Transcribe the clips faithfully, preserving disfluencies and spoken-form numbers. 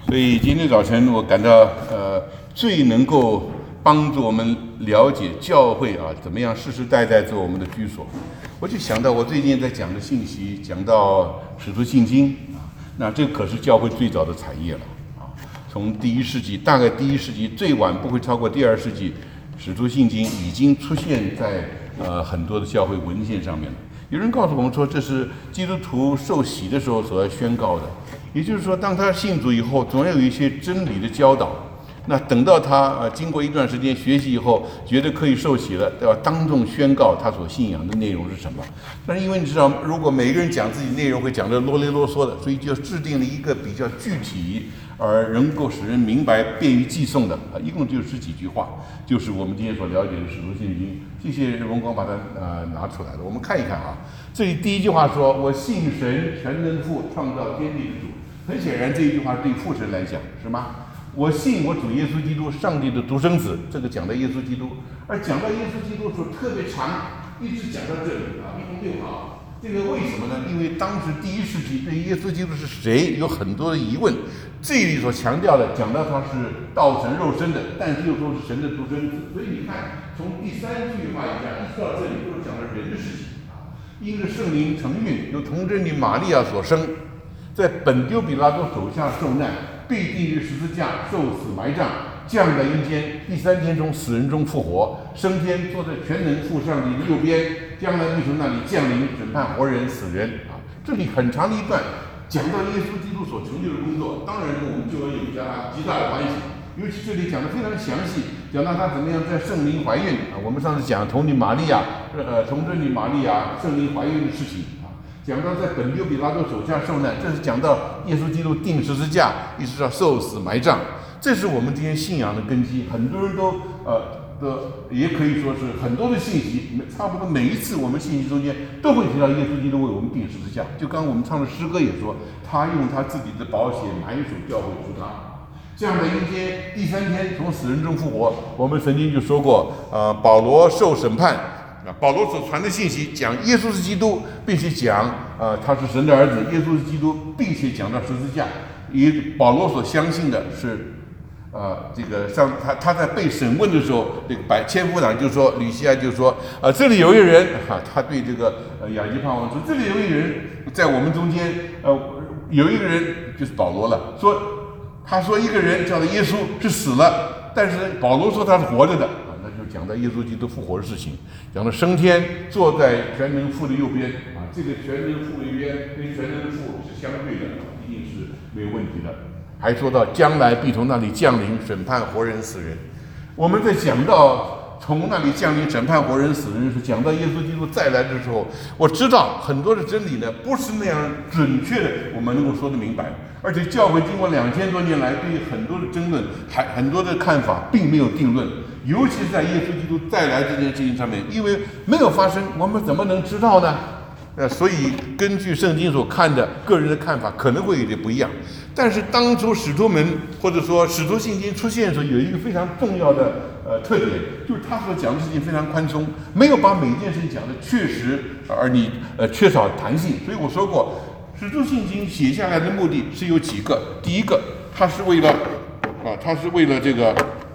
所以今天早晨我感到，呃，最能够帮助我们了解教会啊，怎么样世世代代做我们的居所。我就想到我最近在讲的信息，讲到使徒信经啊，那这可是教会最早的产业了啊。从第一世纪，大概第一世纪最晚不会超过第二世纪，使徒信经已经出现在呃很多的教会文献上面了。有人告诉我们说，这是基督徒受洗的时候所要宣告的，也就是说，当他信主以后，总要有一些真理的教导。那等到他呃经过一段时间学习以后，觉得可以受洗了，要当众宣告他所信仰的内容是什么。但是因为你知道，如果每个人讲自己内容会讲得啰里啰嗦的，所以就制定了一个比较具体而能够使人明白、便于记诵的啊，一共就十几句话，就是我们今天所了解的使徒信经。这些荣光把它呃拿出来了，我们看一看啊。这里第一句话说：“我信神全能父，创造天地之主。”很显然，这一句话对父神来讲是吗？我信我主耶稣基督，上帝的独生子，这个讲到耶稣基督，而讲到耶稣基督的时候特别长，一直讲到这里啊，一共六行。这个为什么呢？因为当时第一世纪对耶稣基督是谁有很多的疑问。这里所强调的，讲到他是道成肉身的，但是又说是神的独生子，所以你看，从第三句话以下一直到这里都是讲的人的事情啊。因着圣灵承运，由童贞女玛利亚所生，在本丢比拉多手下受难，被钉于十字架，受死埋葬，降在阴间，第三天从死人中复活，升天，坐在全能父上帝的右边，将来必从那里降临，审判活人死人啊。这里很长的一段讲到耶稣基督所成就的工作，当然跟我们救恩有加极大的关系。尤其这里讲的非常详细，讲到他怎么样在圣灵怀孕啊。我们上次讲童女玛利亚，呃，童贞女玛利亚圣灵怀孕的事情啊，讲到在本丢比拉多手下受难，这是讲到耶稣基督钉十字架，一直到受死埋葬，这是我们今天信仰的根基。很多人都呃。的也可以说是很多的信息，差不多每一次我们信息中间都会提到耶稣基督为我们钉十字架。就刚刚我们唱的诗歌也说，他用他自己的宝血买赎教会出他，这样的阴间第三天从死人中复活。我们曾经就说过，呃，保罗受审判啊，保罗所传的信息讲耶稣是基督，并且讲呃他是神的儿子，耶稣是基督，并且讲到十字架。以保罗所相信的是。呃，这个上他他在被审问的时候，这个百千夫长就说，吕西亚就说，呃，这里有一个人哈、啊，他对这个呃亚基帕王说，这里有一个人在我们中间，呃，有一个人就是保罗了，说他说一个人叫做耶稣是死了，但是保罗说他是活着的啊，那就讲到耶稣基督复活的事情，讲到升天坐在全能父的右边啊，这个全能父的右边跟全能父是相对的，一定是没有问题的。还说到将来必从那里降临，审判活人死人。我们在讲到从那里降临审判活人死人时，讲到耶稣基督再来的时候，我知道很多的真理呢不是那样准确的，我们能够说得明白。而且教会经过两千多年来，对于很多的争论，还很多的看法并没有定论。尤其是在耶稣基督再来这件事情上面，因为没有发生，我们怎么能知道呢？呃，所以根据圣经所看的，个人的看法可能会有点不一样。但是当初使徒们或者说使徒信经出现的时候，有一个非常重要的呃特点，就是他所讲的事情非常宽松，没有把每一件事情讲的确实，而你呃缺少弹性。所以我说过，使徒信经写下来的目的是有几个。第一个，它是为了啊，它是为了这个，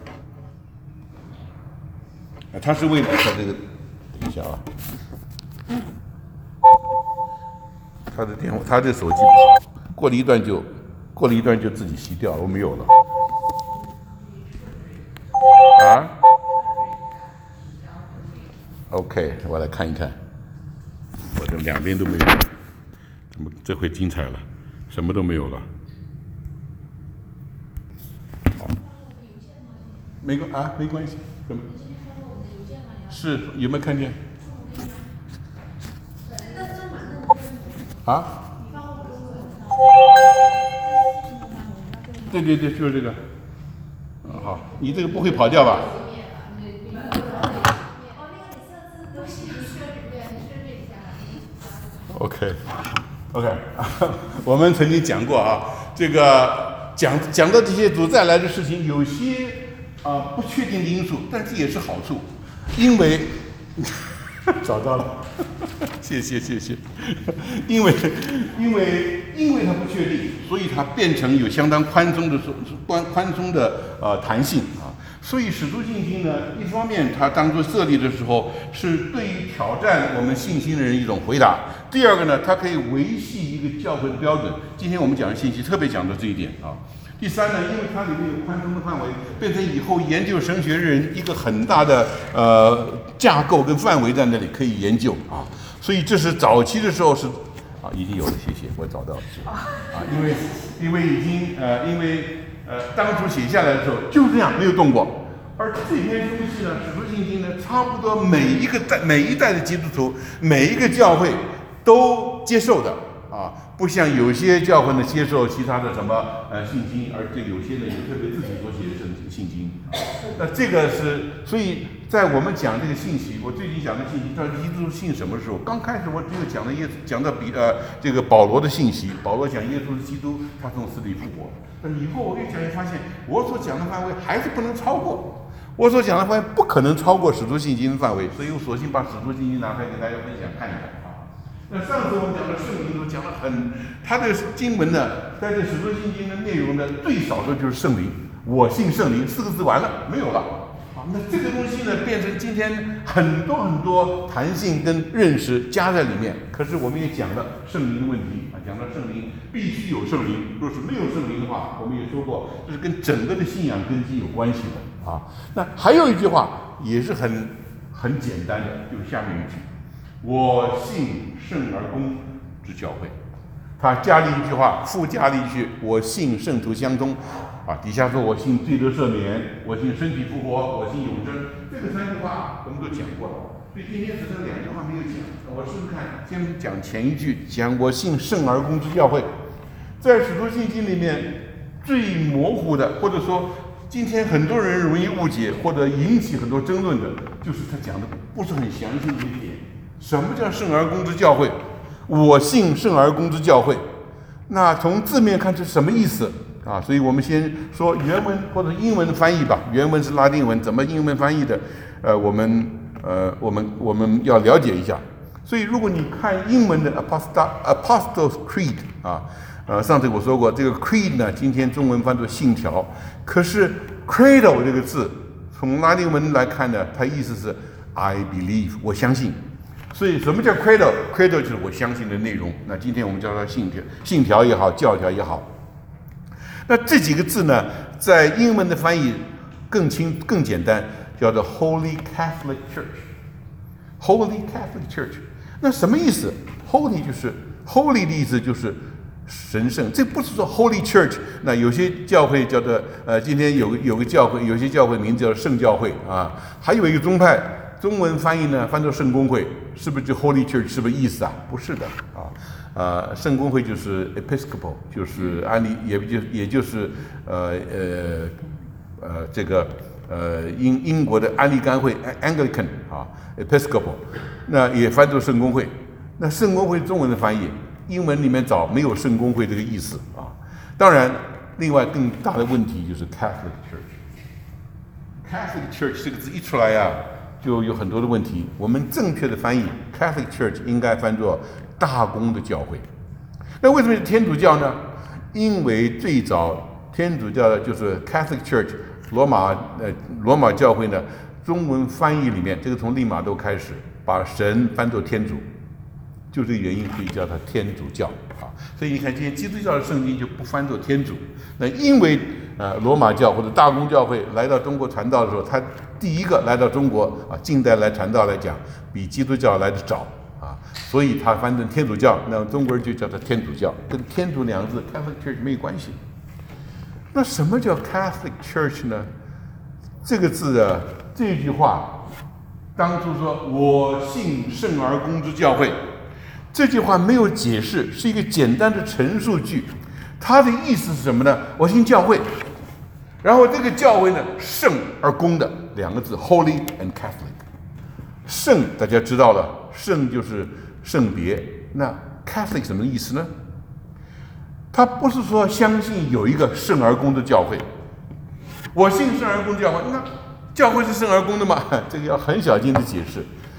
啊，它是为了在这个，等一下啊。他的电话，他的手机不好，过了一段就，过了一段就自己熄掉了，我没有了。啊 ？OK， 我来看一看，我这两边都没有，怎么这回精彩了？什么都没有了。好，没关啊，没关系，什么？是有没有看见？啊？对对对，就是这个。嗯，好，你这个不会跑掉吧 ？OK，OK， okay, okay. 我们曾经讲过啊，这个讲讲到这些主再来的事情，有些啊、呃、不确定的因素，但这也是好处，因为找到了， 谢谢谢谢，因为因为因为它不确定，所以它变成有相当宽松的宽宽松的呃弹性啊。所以使徒信经呢，一方面它当初设立的时候是对于挑战我们信心的人一种回答；第二个呢，它可以维系一个教会的标准。今天我们讲的信息特别讲到这一点啊。第三呢，因为它里面有宽松的范围，变成以后研究神学人一个很大的呃架构跟范围在那里可以研究啊。所以这是早期的时候是啊，已经有了，谢谢，我找到了啊，因为因为已经呃因为呃当初写下来的时候就这样没有动过。而这篇东西呢，《使徒信经》呢，差不多每一个代每一代的基督徒，每一个教会都接受的。啊，不像有些教会呢接受其他的什么呃信经，而这有些呢也特别自己所写的信经。那这个是，所以在我们讲这个信息，我最近讲的信息，到基督信什么时候？刚开始我只有讲了耶讲到比呃这个保罗的信息，保罗讲耶稣是基督，他从死里复活。那以后我越讲越发现，我所讲的范围还是不能超过，我所讲的范围不可能超过使徒信经的范围，所以我索性把使徒信经拿出来给大家分享看一看。那上次我们讲的圣灵都讲了很，它的经文呢，在这使徒信经的内容呢，最少的就是圣灵，我信圣灵四个字完了没有了啊。那这个东西呢，变成今天很多很多弹性跟认识加在里面。可是我们也讲了圣灵的问题啊，讲到圣灵必须有圣灵，若是没有圣灵的话，我们也说过，这是跟整个的信仰根基有关系的啊。那还有一句话也是很很简单的，就是下面一句。我信圣而公之教会，他加了一句话，附加了一句：我信圣徒相通。啊，底下说我信罪得赦免，我信身体复活，我信永生。这个三句话我们都讲过了，所以今天只剩两句话没有讲。我试试看，先讲前一句，讲我信圣而公之教会。在使徒信经里面最模糊的，或者说今天很多人容易误解或者引起很多争论的，就是他讲的不是很详细的一点。什么叫圣而公之教会？我信圣而公之教会，那从字面看是什么意思啊？所以我们先说原文或者英文的翻译吧。原文是拉丁文，怎么英文翻译的？呃，我们呃，我们我们要了解一下。所以如果你看英文的 Apostle Apostles' Creed 啊，呃，上次我说过，这个 Creed 呢，今天中文翻作信条，可是 Credo 这个字从拉丁文来看呢，它意思是 I believe， 我相信。所以什么叫 credo？credo 就是我相信的内容。那今天我们叫它信条，信条也好，教条也好。那这几个字呢，在英文的翻译更轻、更简单，叫做 Holy Catholic Church。Holy Catholic Church， 那什么意思 ？Holy 就是 Holy 的意思就是神圣，这不是说 Holy Church。那有些教会叫做呃，今天有有个教会，有些教会名字叫圣教会啊，还有一个宗派。中文翻译呢，翻作圣公会，是不是就 Holy Church 是不是意思啊？不是的啊，呃，圣公会就是 Episcopal， 就是安利，也就也就是呃呃呃这个呃英英国的安利甘会 Anglican 啊 Episcopal， 那也翻作圣公会。那圣公会中文的翻译，英文里面找没有圣公会这个意思啊。当然，另外更大的问题就是 Catholic Church。Catholic Church 这个字一出来呀、啊。就有很多的问题。我们正确的翻译 Catholic Church 应该翻作大公的教会。那为什么是天主教呢？因为最早天主教的就是 Catholic Church 罗马呃罗马教会呢，中文翻译里面这个从利玛窦开始把神翻作天主，就这个原因可以叫它天主教啊。所以你看今天基督教的圣经就不翻作天主。那因为呃罗马教或者大公教会来到中国传道的时候，他第一个来到中国啊，近代来传道来讲，比基督教来的早啊，所以他翻成天主教，那中国人就叫它天主教，跟天主两个字 Catholic Church 没有关系。那什么叫 Catholic Church 呢？这个字啊，这句话，当初说我信圣而公之教会，这句话没有解释，是一个简单的陈述句。它的意思是什么呢？我信教会，然后这个教会呢，圣而公的两个字 ，Holy and Catholic。圣大家知道了，圣就是圣别，那 Catholic 什么意思呢？他不是说相信有一个圣而公的教会，我信圣而公教会，那教会是圣而公的吗？这个要很小心的解释。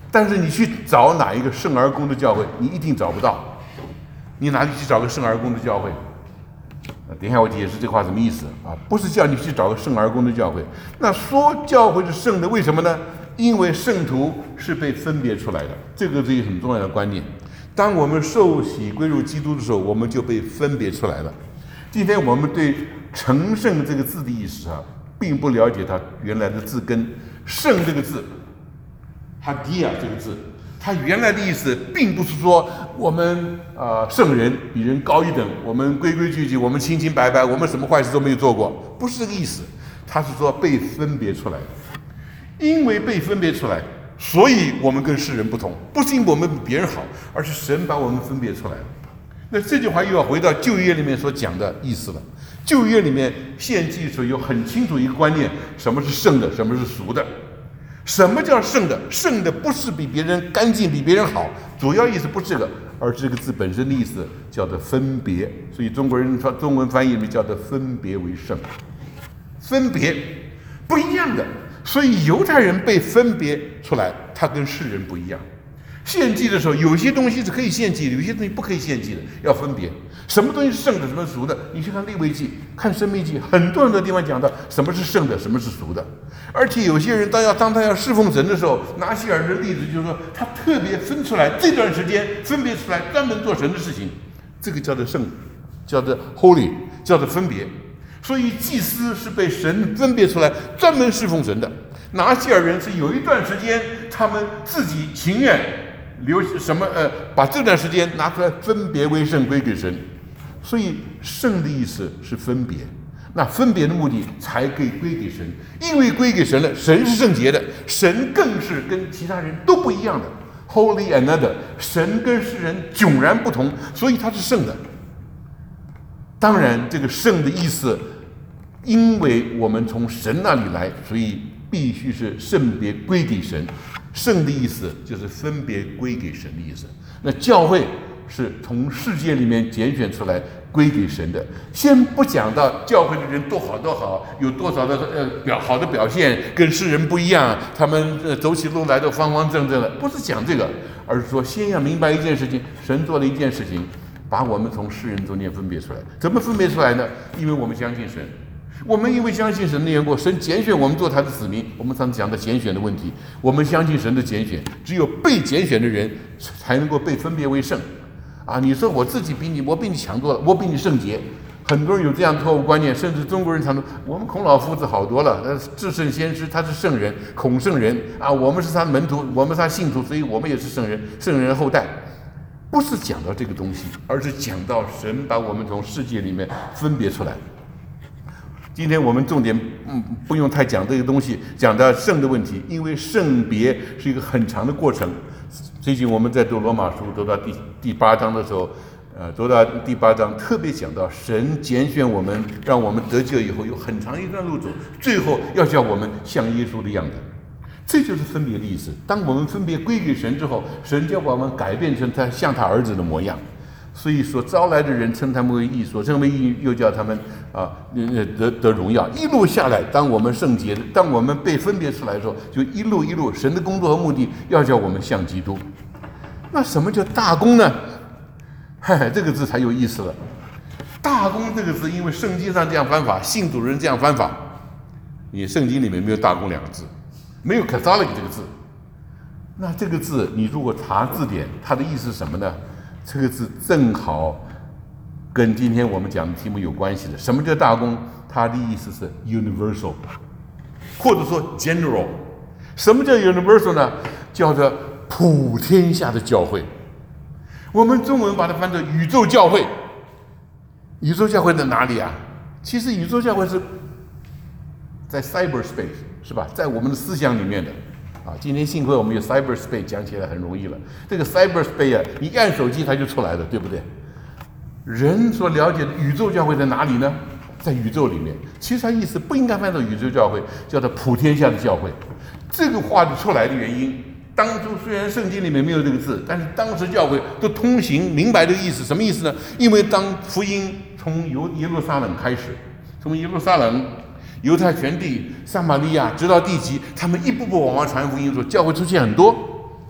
但是你去找哪一个圣而公的教会，你一定找不到。你哪里去找个圣而公的教会？等一下我解释这话什么意思啊？不是叫你去找个圣而公的教会。那说教会是圣的，为什么呢？因为圣徒是被分别出来的，这个是一个很重要的观念。当我们受洗归入基督的时候，我们就被分别出来了。今天我们对成圣这个字的意思啊，并不了解它原来的字根。圣这个字，哈迪亚这个字，它原来的意思并不是说我们啊、呃、圣人比人高一等，我们规规矩矩，我们清清白白，我们什么坏事都没有做过，不是这个意思。它是说被分别出来的，因为被分别出来，所以我们跟世人不同，不是因为我们比别人好，而是神把我们分别出来了。那这句话又要回到旧约里面所讲的意思了。旧约里面献祭的时候有很清楚一个观念，什么是圣的，什么是俗的。什么叫圣的？圣的不是比别人干净，比别人好，主要意思不是这个，而这个字本身的意思叫做分别。所以中国人中文翻译里面叫做分别为圣，分别不一样的。所以犹太人被分别出来，他跟世人不一样。献祭的时候，有些东西是可以献祭的，有些东西不可以献祭的，要分别。什么东西是圣的，什么是俗的？你去看利未记，看申命记，很多很多地方讲到什么是圣的，什么是俗的。而且有些人当要当他要侍奉神的时候，拿西尔的例子就是说，他特别分出来这段时间分别出来，专门做神的事情，这个叫做圣，叫做 holy， 叫做分别。所以祭司是被神分别出来，专门侍奉神的。拿西尔人是有一段时间，他们自己情愿留什么呃，把这段时间拿出来分别为圣，归给神。所以圣的意思是分别，那分别的目的才可以归给神，因为归给神了，神是圣洁的，神更是跟其他人都不一样的 ，Holy another， 神跟世人迥然不同，所以他是圣的。当然，这个圣的意思，因为我们从神那里来，所以必须是圣别归给神。圣的意思就是分别归给神的意思。那教会是从世界里面拣选出来归给神的。先不讲到教会的人多好多好，有多少的呃表好的表现，跟世人不一样，他们呃走起路来都方方正正的，不是讲这个，而是说先要明白一件事情，神做了一件事情，把我们从世人中间分别出来。怎么分别出来呢？因为我们相信神。我们因为相信神的缘故，神拣选我们做他的子民。我们上次讲的拣选的问题，我们相信神的拣选，只有被拣选的人才能够被分别为圣。啊，你说我自己比你，我比你强多了，我比你圣洁。很多人有这样错误观念，甚至中国人常说我们孔老夫子好多了，呃，至圣先师他是圣人，孔圣人啊，我们是他的门徒，我们是他信徒，所以我们也是圣人，圣人后代。不是讲到这个东西，而是讲到神把我们从世界里面分别出来。今天我们重点嗯不用太讲这个东西，讲到圣的问题，因为圣别是一个很长的过程。最近我们在读罗马书，读到第第八章的时候，呃，读到第八章特别讲到神拣选我们，让我们得救以后有很长一段路走，最后要叫我们像耶稣的样子。这就是分别的意思。当我们分别归给神之后，神就把我们改变成他像他儿子的模样。所以所招来的人称他们为义，所称为义又叫他们啊得得荣耀。一路下来，当我们圣洁，当我们被分别出来的时候，就一路一路，神的工作和目的要叫我们像基督。那什么叫大功呢？嘿嘿，这个字才有意思了。大功这个字，因为圣经上这样翻法，信主人这样翻法，你圣经里面没有大功两个字，没有 Catholic 这个字。那这个字，你如果查字典，它的意思是什么呢？这个字正好跟今天我们讲的题目有关系的。什么叫大功？它的意思是 universal， 或者说 general。什么叫 universal 呢？叫做普天下的教会。我们中文把它翻成宇宙教会。宇宙教会在哪里啊？其实宇宙教会是在 cyberspace， 是吧？在我们的思想里面的。啊，今天幸亏我们有 cyberspace， 讲起来很容易了。这个 cyberspace 啊，你按手机它就出来了，对不对？人所了解的宇宙教会在哪里呢？在宇宙里面。其实它意思不应该翻到宇宙教会，叫做普天下的教会。这个话的出来的原因，当初虽然圣经里面没有这个字，但是当时教会都通行明白这个意思。什么意思呢？因为当福音从耶路撒冷开始，从耶路撒冷。犹太全地、撒玛利亚，直到地极，他们一步步往外传福音的时候，教会出现很多。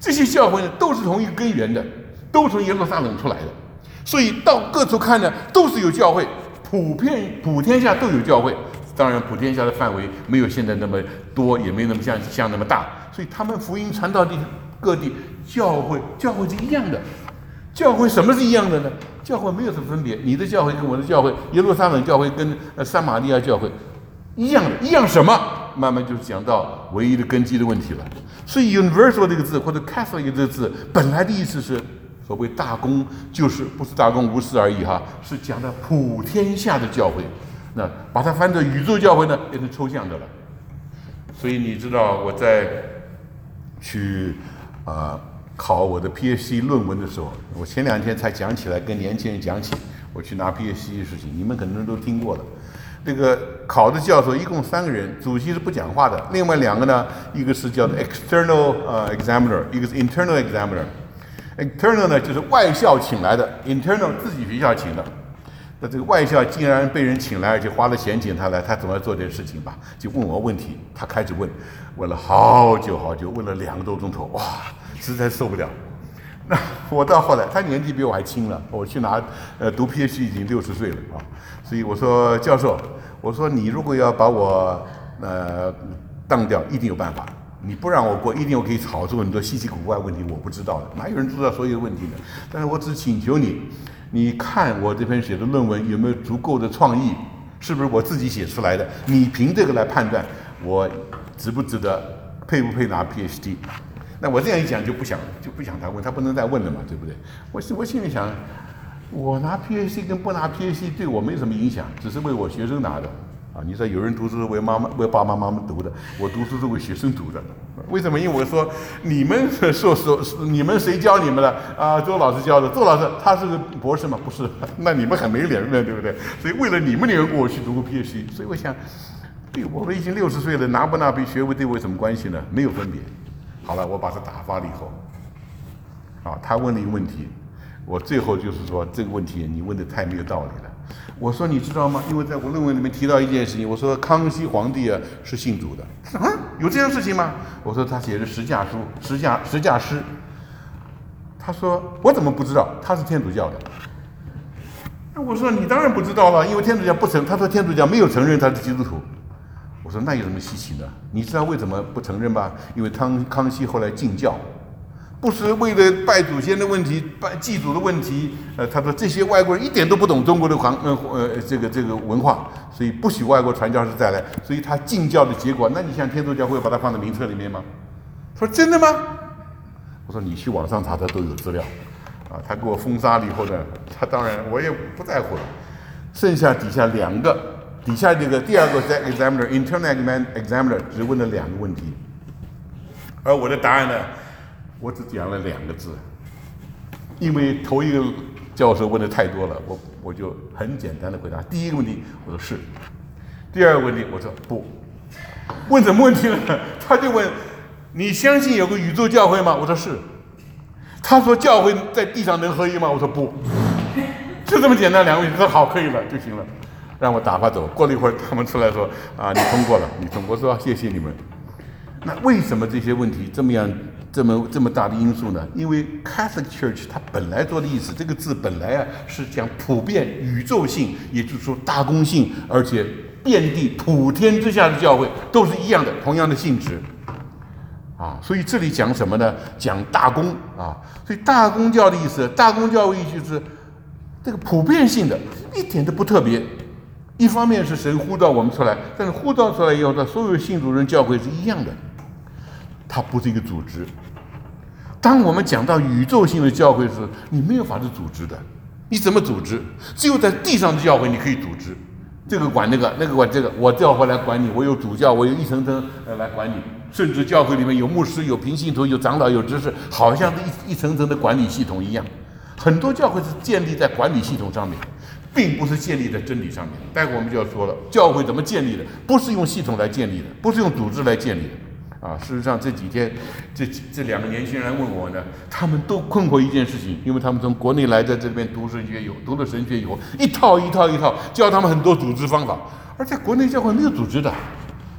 这些教会呢都是同一个根源的，都从耶路撒冷出来的，所以到各处看呢都是有教会，普遍普天下都有教会。当然，普天下的范围没有现在那么多，也没那么像像那么大，所以他们福音传到地各地，教会教会是一样的。教会什么是一样的呢？教会没有什么分别，你的教会跟我的教会，耶路撒冷教会跟呃撒玛利亚教会一样的，一样什么？慢慢就讲到唯一的根基的问题了。所以 universal 这个字或者 Catholic 这个字本来的意思是所谓大公，就是不是大公无私而已哈，是讲的普天下的教会。那把它翻成宇宙教会呢，变成抽象的了。所以你知道我在去啊、呃、考我的 PhD 论文的时候，我前两天才讲起来，跟年轻人讲起我去拿 PhD 的事情，你们可能都听过了。这个考的教授一共三个人，主席是不讲话的，另外两个呢，一个是叫做 external 呃 examiner， 一个是 internal examiner。external 呢就是外校请来的 ，internal 自己学校请的。那这个外校竟然被人请来，而且花了钱请他来，他怎么做这事情吧？就问我问题，他开始问，问了好久好久，问了两个多钟头，哇，实在受不了。那我到后来，他年纪比我还轻了，我去拿呃读 PhD 已经六十岁了啊，所以我说教授，我说你如果要把我呃当掉，一定有办法。你不让我过，一定我可以炒出很多稀奇古怪问题，我不知道的，哪有人知道所有问题呢？但是我只请求你，你看我这篇写的论文有没有足够的创意，是不是我自己写出来的？你凭这个来判断我值不值得，配不配拿 PhD？ 那我这样一讲就不想就不想他问，他不能再问了嘛，对不对？我我心里想，我拿 PhD 跟不拿 PhD 对我没什么影响，只是为我学生拿的。啊，你说有人读书是为妈妈、为爸爸妈妈读的，我读书是为学生读的。为什么？因为我说你们说说你们谁教你们的啊？周老师教的。周老师他是个博士吗？不是，那你们很没脸面，对不对？所以为了你们的缘故，我去读个 PhD。所以我想，对我们已经六十岁了，拿不拿笔学位对我有什么关系呢？没有分别。好了，我把他打发了以后，啊，他问了一个问题，我最后就是说这个问题你问的太没有道理了。我说你知道吗？因为在我论文里面提到一件事情，我说康熙皇帝啊是信主的。啊，有这样事情吗？我说他写的十架书、十架十架诗。他说我怎么不知道？他是天主教的。那我说你当然不知道了，因为天主教不承，他说天主教没有承认他是基督徒。我说那有什么稀奇呢？你知道为什么不承认吗？因为康康熙后来禁教。不是为了拜祖先的问题、拜祭祖的问题，呃，他说这些外国人一点都不懂中国的皇呃呃这个这个文化，所以不许外国传教士再来，所以他禁教的结果，那你想天主教会把它放在名册里面吗？他说真的吗？我说你去网上查，他都有资料，啊，他给我封杀了以后呢，他当然我也不在乎了，剩下底下两个，底下这个第二个 examiner internal examiner 只问了两个问题，而我的答案呢？我只讲了两个字，因为头一个教授问的太多了，我我就很简单的回答。第一个问题我说是，第二个问题我说不。问什么问题呢？他就问你相信有个宇宙教会吗？我说是。他说教会在地上能合一吗？我说不。就这么简单两个问题，他说好可以了就行了，让我打发走。过了一会儿他们出来说啊你通过了，你通过，我说谢谢你们。那为什么这些问题这么样？这么这么大的因素呢？因为 Catholic Church 它本来做的意思，这个字本来啊是讲普遍宇宙性，也就是说大公性，而且遍地普天之下的教会都是一样的，同样的性质啊。所以这里讲什么呢？讲大公啊。所以大公教的意思，大公教的意思就是这个普遍性的，一点都不特别。一方面是神呼召我们出来，但是呼召出来以后，的所有信主人教会是一样的。它不是一个组织。当我们讲到宇宙性的教会时，你没有法子组织的。你怎么组织？只有在地上的教会你可以组织，这个管那个，那个管这个，我调回来管你，我有主教，我有一层层呃来管你，甚至教会里面有牧师、有平信徒、有长老、有执事，好像是一一层层的管理系统一样。很多教会是建立在管理系统上面，并不是建立在真理上面。待会我们就要说了，教会怎么建立的？不是用系统来建立的，不是用组织来建立的。啊，事实上这几天，这这两个年轻人问我呢，他们都困惑一件事情，因为他们从国内来，在这边读神学有，读了神学以后，一套一套一套教他们很多组织方法，而在国内教会没有组织的，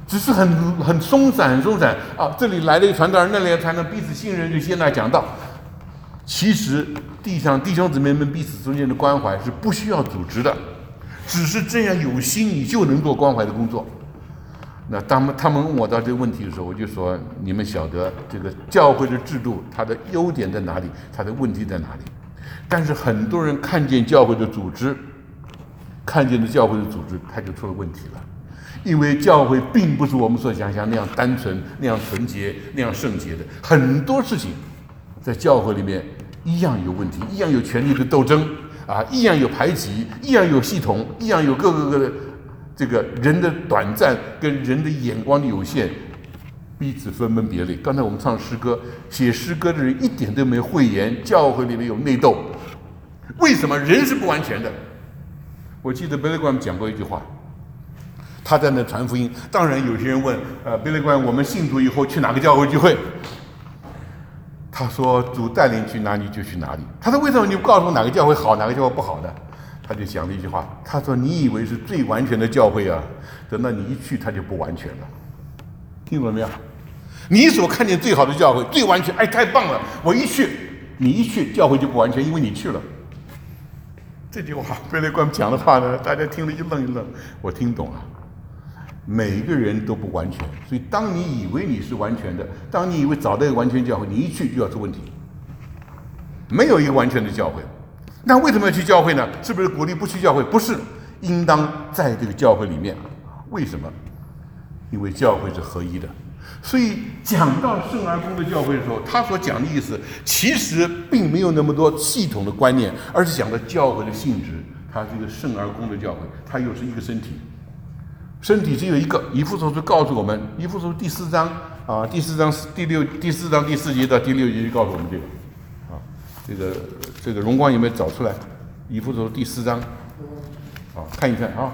只是很很松散，很松散啊！这里来了一个传道人，那里才能彼此信任，就先来讲道。其实地上弟兄姊妹们彼此中间的关怀是不需要组织的，只是这样有心，你就能做关怀的工作。那当他们问我到这个问题的时候，我就说：你们晓得这个教会的制度，它的优点在哪里？它的问题在哪里？但是很多人看见教会的组织，看见了教会的组织，他就出了问题了。因为教会并不是我们所想象那样单纯、那样纯洁、那样圣洁的，很多事情在教会里面一样有问题，一样有权力的斗争啊，一样有排挤，一样有系统，一样有各个各的这个人的短暂跟人的眼光的有限，彼此分门别类。刚才我们唱诗歌，写诗歌的人一点都没有讳言，教会里面有内斗，为什么？人是不完全的。我记得贝勒官讲过一句话。他在那传福音，当然有些人问，呃，贝勒官，我们信主以后去哪个教会聚会？他说主带领去哪里就去哪里。他说为什么你不告诉我哪个教会好，哪个教会不好呢？他就讲了一句话，他说你以为是最完全的教会啊，等到你一去，它就不完全了。听懂了没有？你所看见最好的教会，最完全，哎，太棒了！我一去，你一去，教会就不完全，因为你去了。这句话贝勒官讲的话呢，大家听了一愣一愣，我听懂了。每个人都不完全，所以当你以为你是完全的，当你以为找到一个完全教会，你一去就要出问题。没有一个完全的教会，那为什么要去教会呢？是不是鼓励不去教会？不是，应当在这个教会里面。为什么？因为教会是合一的。所以讲到圣而公的教会的时候，他所讲的意思其实并没有那么多系统的观念，而是讲到教会的性质。它是一个圣而公的教会，它又是一个身体。身体只有一个，以弗所书告诉我们，以弗所书第四章啊，第四章第六第四章第四节到第六节就告诉我们这个，啊，这个这个荣光有没有找出来？以弗所书第四章，啊，看一看啊，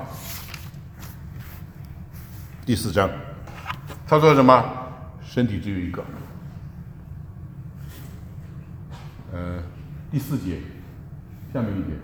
第四章，他说什么？身体只有一个，呃，第四节，下面一节，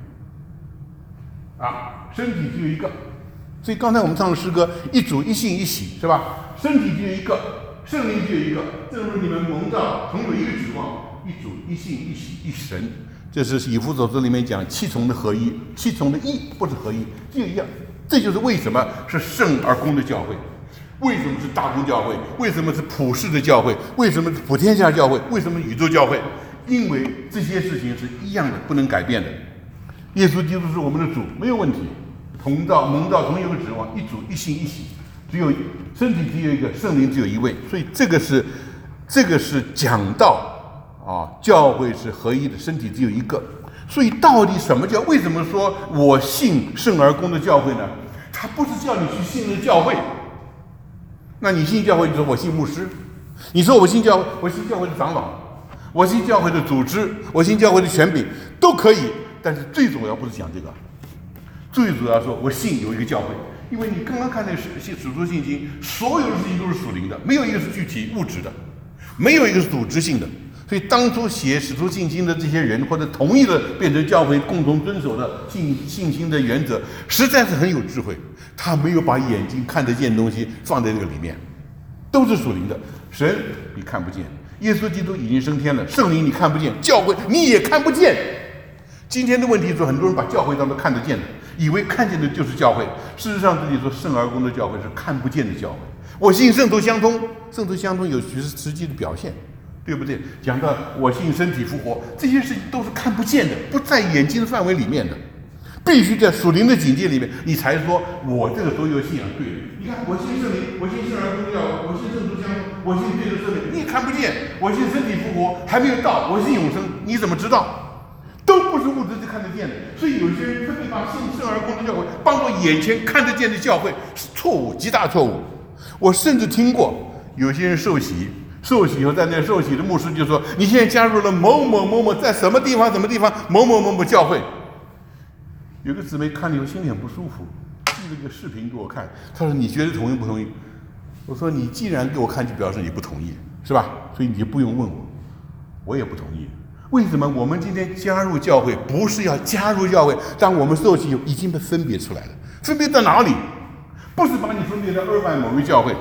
啊，身体只有一个。所以刚才我们唱的诗歌，一主一信一喜，是吧？身体只有一个，圣灵只有一个，正如你们蒙召同有一个指望，一主一信一喜一神。这是以弗所书里面讲七重的合一，七重的一不是合一，只有一样。这就是为什么是圣而公的教会，为什么是大公教会，为什么是普世的教会，为什么是普天下教会，为什么宇宙教会？因为这些事情是一样的，不能改变的。耶稣基督是我们的主，没有问题。同道蒙召同有个指望，一主一信一喜，只有身体只有一个，圣灵只有一位，所以这个是这个是讲道啊，教会是合一的，身体只有一个。所以到底什么叫？为什么说我信圣而公的教会呢？他不是叫你去信任教会。那你信教会，你说我信牧师，你说我信教会，我信教会的长老，我信教会的组织，我信教会的权柄都可以，但是最主要不是讲这个。最主要说，我信有一个教会，因为你刚刚看那个使使徒信经，所有的事情都是属灵的，没有一个是具体物质的，没有一个是组织性的。所以当初写使徒信经的这些人，或者同意了变成教会共同遵守的信信心的原则，实在是很有智慧。他没有把眼睛看得见的东西放在这个里面，都是属灵的。神你看不见，耶稣基督已经升天了，圣灵你看不见，教会你也看不见。今天的问题是，很多人把教会当作看得见的，以为看见的就是教会。事实上，这里说圣而公的教会是看不见的教会。我信圣徒相通，圣徒相通有实实际的表现，对不对？讲到我信身体复活，这些事情都是看不见的，不在眼睛的范围里面的，必须在属灵的境界里面，你才说我这个所有信仰对的。你看，我信圣灵，我信圣而公教，我信圣徒相通，我信对的圣灵，你也看不见。我信身体复活还没有到，我信永生，你怎么知道？都不是物质就看得见的，所以有些人特别把信圣而公的教会当作眼前看得见的教会，是错误，极大错误。我甚至听过有些人受洗，受洗以后在那受洗的牧师就说：“你现在加入了某某某某，在什么地方什么地方某某某某教会。”有个姊妹看了以后心里很不舒服，寄了个视频给我看，她说：“你觉得同意不同意？”我说：“你既然给我看，就表示你不同意，是吧？所以你就不用问我，我也不同意。”为什么我们今天加入教会，不是要加入教会？当我们受洗已经被分别出来了，分别到哪里？不是把你分别到二万某一教会，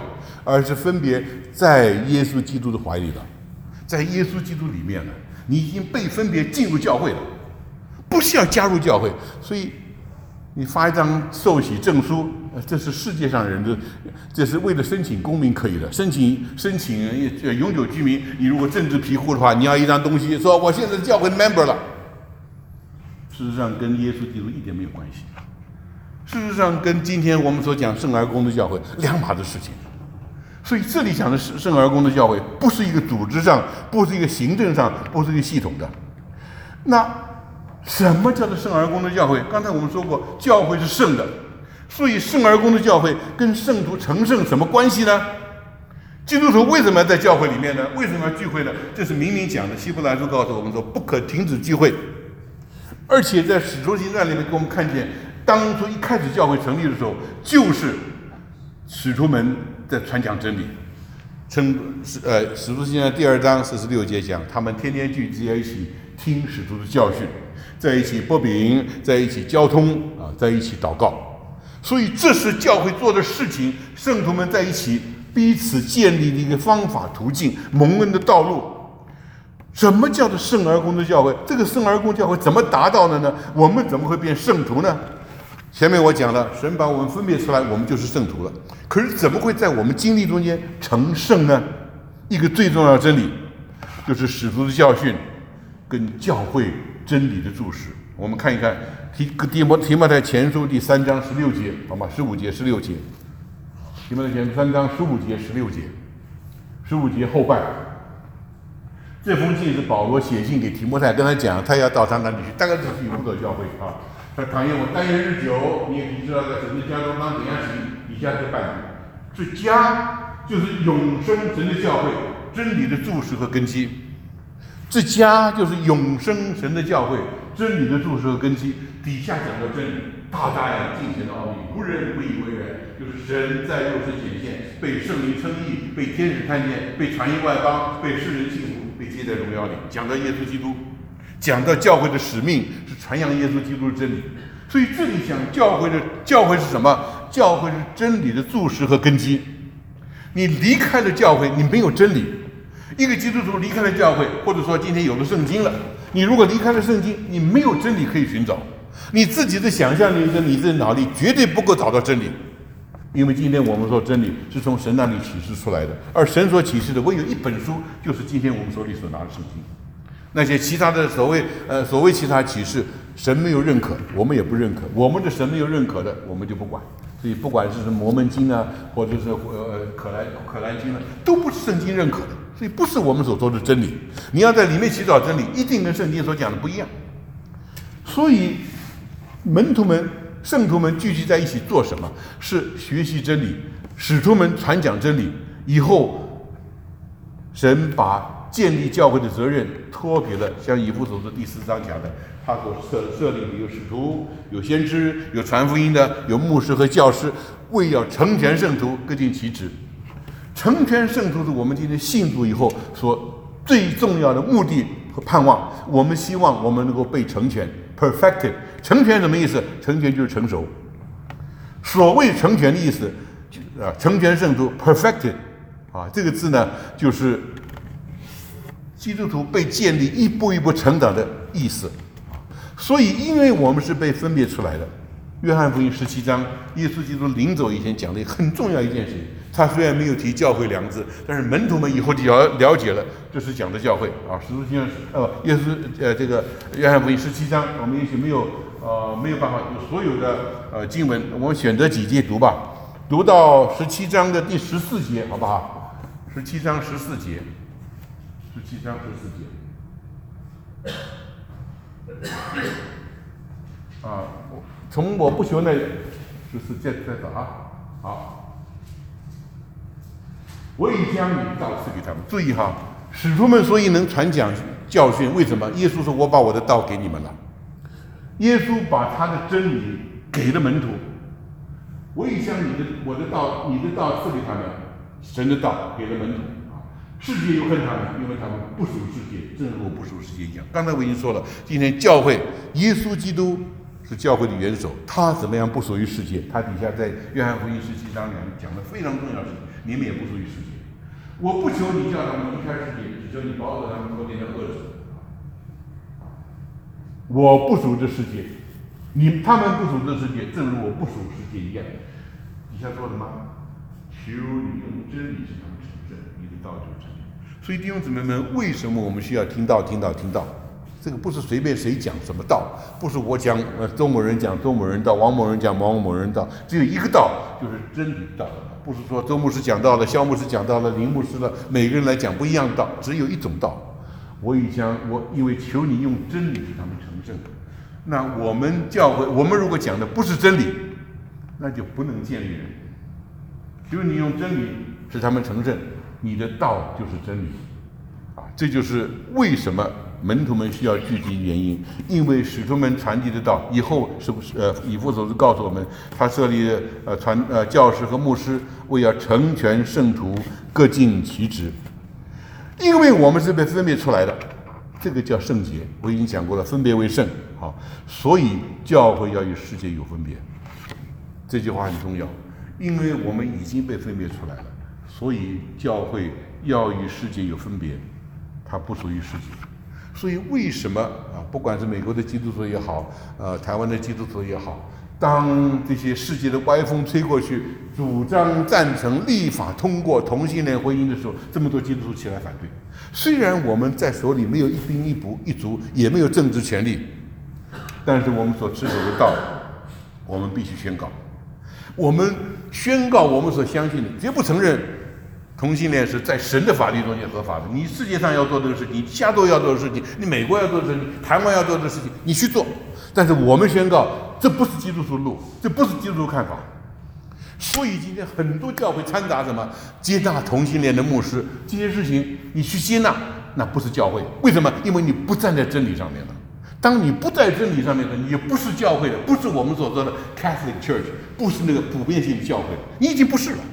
而是分别在耶稣基督的怀里了，在耶稣基督里面了，你已经被分别进入教会了，不需要加入教会。所以你发一张受洗证书，这是世界上人的，这是为了申请公民可以的，申请申请永久居民，你如果政治庇护的话，你要一张东西说我现在是教会 member 了。事实上跟耶稣基督一点没有关系，事实上跟今天我们所讲圣而公的教会两码子事情。所以这里讲的圣而公的教会不是一个组织上，不是一个行政上，不是一个系统的。那什么叫做圣而公的教会？刚才我们说过，教会是圣的，所以圣而公的教会跟圣徒成圣什么关系呢？基督徒为什么要在教会里面呢？为什么要聚会呢？这是明明讲的，希伯来书告诉我们说不可停止聚会。而且在使徒行传里面给我们看见，当初一开始教会成立的时候，就是使徒们在传讲真理。称呃使徒行传第二章四十六节讲，他们天天聚集在一起听使徒的教训，在一起擘饼，在一起交通啊，在一起祷告。所以这是教会做的事情，圣徒们在一起彼此建立的一个方法途径，蒙恩的道路。什么叫做圣而公的教会？这个圣而公教会怎么达到的呢？我们怎么会变圣徒呢？前面我讲了，神把我们分别出来，我们就是圣徒了。可是怎么会在我们经历中间成圣呢？一个最重要的真理，就是使徒的教训跟教会真理的注释。我们看一看提提摩提摩太前书第三章十六节，好吗？十五节、十六节。提摩太前书三章十五节、十六节，十五节后半。这封信是保罗写信给提摩太，跟他讲他要到他那里去，大概就是以弗所教会啊。他倘若我单言日久，你也必知道在神的家中当怎样行，以下这半句。这家就是永生神的教会，真理的注释和根基。这家就是永生神的教会，真理的注释和根基。底下讲到真理，大大呀敬虔的奥秘，无人不以为然。就是神在肉身显现，被圣灵称义，被天使看见，被传于外邦，被世人信服，被接在荣耀里。讲到耶稣基督，讲到教会的使命是传扬耶稣基督的真理。所以这里讲教会的教会是什么？教会是真理的注释和根基。你离开了教会，你没有真理。一个基督徒离开了教会，或者说今天有了圣经了，你如果离开了圣经，你没有真理可以寻找，你自己的想象力跟你自己的脑力绝对不够找到真理。因为今天我们说真理是从神那里启示出来的，而神所启示的唯有一本书，就是今天我们手里所拿的圣经。那些其他的所谓呃所谓其他启示，神没有认可，我们也不认可，我们的神没有认可的，我们就不管。所以不管是什么摩门经啊，或者是呃可兰可兰经啊，都不是圣经认可的，所以不是我们所说的真理。你要在里面寻找真理，一定跟圣经所讲的不一样。所以门徒们、圣徒们聚集在一起做什么？是学习真理，使徒们传讲真理。以后，神把建立教会的责任托给了，像以弗所书第四章讲的，他所设设立的有使徒、有先知、有传福音的、有牧师和教师，为要成全圣徒，各尽其职。成全圣徒是我们今天信主以后所最重要的目的和盼望。我们希望我们能够被成全 ，perfected。成全什么意思？成全就是成熟。所谓成全的意思，啊，成全圣徒 perfected， 啊，这个字呢，就是基督徒被建立、一步一步成长的意思。所以，因为我们是被分别出来的，约翰福音十七章，耶稣基督临走以前讲的很重要一件事情。他虽然没有提教会两个字，但是门徒们以后就了了解了，这是讲的教会啊。使徒行传呃，耶稣呃这个约翰福音十七章，我们也许没有呃没有办法有所有的呃经文，我们选择几节读吧。读到十七章的第十四节，好不好？十七章十四节，十七章十四节。啊，从我不求那十四节再找啊，好。我已将你的道赐给他们。注意哈，使徒们所以能传讲教训，为什么？耶稣说：“我把我的道给你们了。”耶稣把他的真理给了门徒。我已将你的我的道，你的道赐给他们，神的道给了门徒。世界又恨他们，因为他们不属世界，正如我不属世界一样。刚才我已经说了，今天教会，耶稣基督是教会的元首，他怎么样不属于世界？他底下在约翰福音十七章里面讲的非常重要的事情。 你们也不属于世界。我不求你叫他们离开世界，只求你保守他们脱离那恶者。我不属这世界，你他们不属这世界，正如我不属世界一样。底下说什么？求你用真理使他们成圣，你的道就是真理。所以弟兄姊妹们，为什么我们需要听道、听道、听道？这个不是随便谁讲什么道，不是我讲，呃，周某人讲周某人道，王某人讲王某人道，只有一个道，就是真理道。不是说周牧师讲到了，肖牧师讲到了，林牧师了，每个人来讲不一样的道，只有一种道。我已将我因为求你用真理使他们成圣。那我们教会，我们如果讲的不是真理，那就不能建立人。求你用真理使他们成圣，你的道就是真理。啊，这就是为什么门徒们需要聚集原因，因为使徒们传递的道，以后是不是呃以弗所书告诉我们，他设立呃传呃教师和牧师，为要成全圣徒，各尽其职。因为我们是被分别出来的，这个叫圣洁，我已经讲过了，分别为圣。好，所以教会要与世界有分别，这句话很重要，因为我们已经被分别出来了，所以教会要与世界有分别，它不属于世界。所以为什么啊？不管是美国的基督徒也好，呃，台湾的基督徒也好，当这些世界的歪风吹过去，主张赞成立法通过同性恋婚姻的时候，这么多基督徒起来反对。虽然我们在手里没有一兵一卒一卒，也没有政治权利，但是我们所持守的道，我们必须宣告。我们宣告我们所相信的，绝不承认同性恋是在神的法律中间合法的。你世界上要做这个事情，你加州要做的事情，你美国要做的事情，台湾要做的事情，你去做。但是我们宣告，这不是基督徒路，这不是基督徒看法。所以今天很多教会掺杂什么接纳同性恋的牧师，这些事情你去接纳，那不是教会。为什么？因为你不站在真理上面了。当你不在真理上面的，你也不是教会的，不是我们所说的 Catholic Church， 不是那个普遍性的教会，你已经不是了。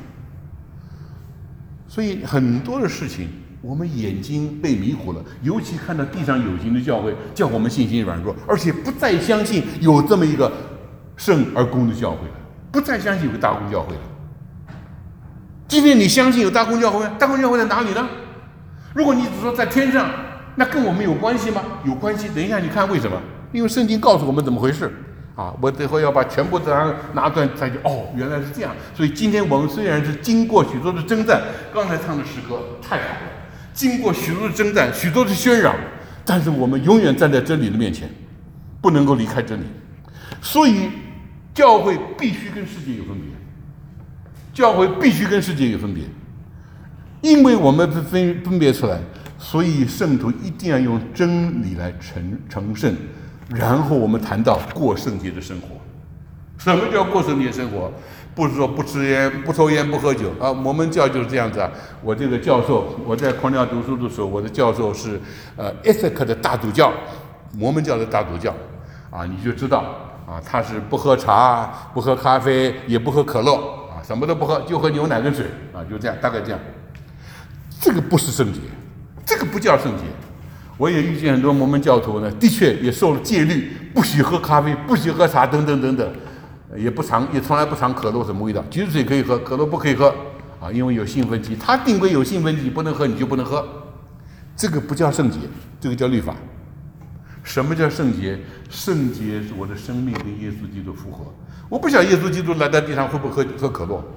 所以很多的事情，我们眼睛被迷糊了，尤其看到地上有形的教会，叫我们信心软弱，而且不再相信有这么一个圣而公的教会了，不再相信有个大公教会了。今天你相信有大公教会，大公教会在哪里呢？如果你只说在天上，那跟我们有关系吗？有关系。等一下你看为什么？因为圣经告诉我们怎么回事。啊，我最后要把全部这样拿断才就哦，原来是这样。所以今天我们虽然是经过许多的征战，刚才唱的诗歌太好了，经过许多的征战，许多的喧嚷，但是我们永远站在真理的面前，不能够离开真理。所以教会必须跟世界有分别，教会必须跟世界有分别，因为我们分分别出来，所以圣徒一定要用真理来成成圣。然后我们谈到过圣洁的生活。什么叫过圣洁生活？不是说不吃烟、不抽烟、不喝酒啊。我们教就是这样子啊。我这个教授，我在康奈尔读书的时候，我的教授是呃 Ithaca 的大主教，摩门教的大主教啊，你就知道啊，他是不喝茶、不喝咖啡，也不喝可乐啊，什么都不喝，就喝牛奶跟水啊，就这样，大概这样。这个不是圣洁，这个不叫圣洁。我也遇见很多摩门教徒呢，的确也受了戒律，不许喝咖啡，不许喝茶，等等等等，也不尝，也从来不尝可乐什么味道。橘子水可以喝，可乐不可以喝啊，因为有兴奋剂。他定规有兴奋剂不能喝，你就不能喝。这个不叫圣洁，这个叫律法。什么叫圣洁？圣洁是我的生命跟耶稣基督复合。我不晓得耶稣基督来到地上会不会喝喝可乐，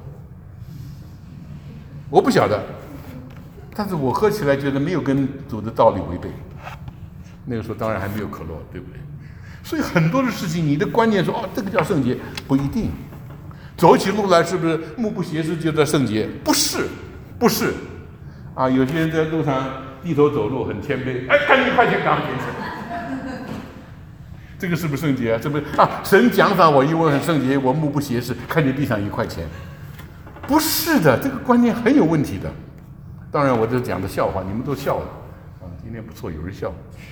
我不晓得。但是我喝起来觉得没有跟主的道理违背。那个时候当然还没有可乐，对不对？所以很多的事情，你的观念说哦，这个叫圣洁，不一定。走起路来是不是目不斜视就叫圣洁？不是，不是。啊，有些人在路上低头走路很谦卑，哎，看你一块钱赶快给钱。这个是不是圣洁啊？这不是啊？神奖赏我，因为很圣洁，我目不斜视，看见地上一块钱。不是的，这个观念很有问题的。当然，我这讲的笑话，你们都笑了啊！今天不错，有人笑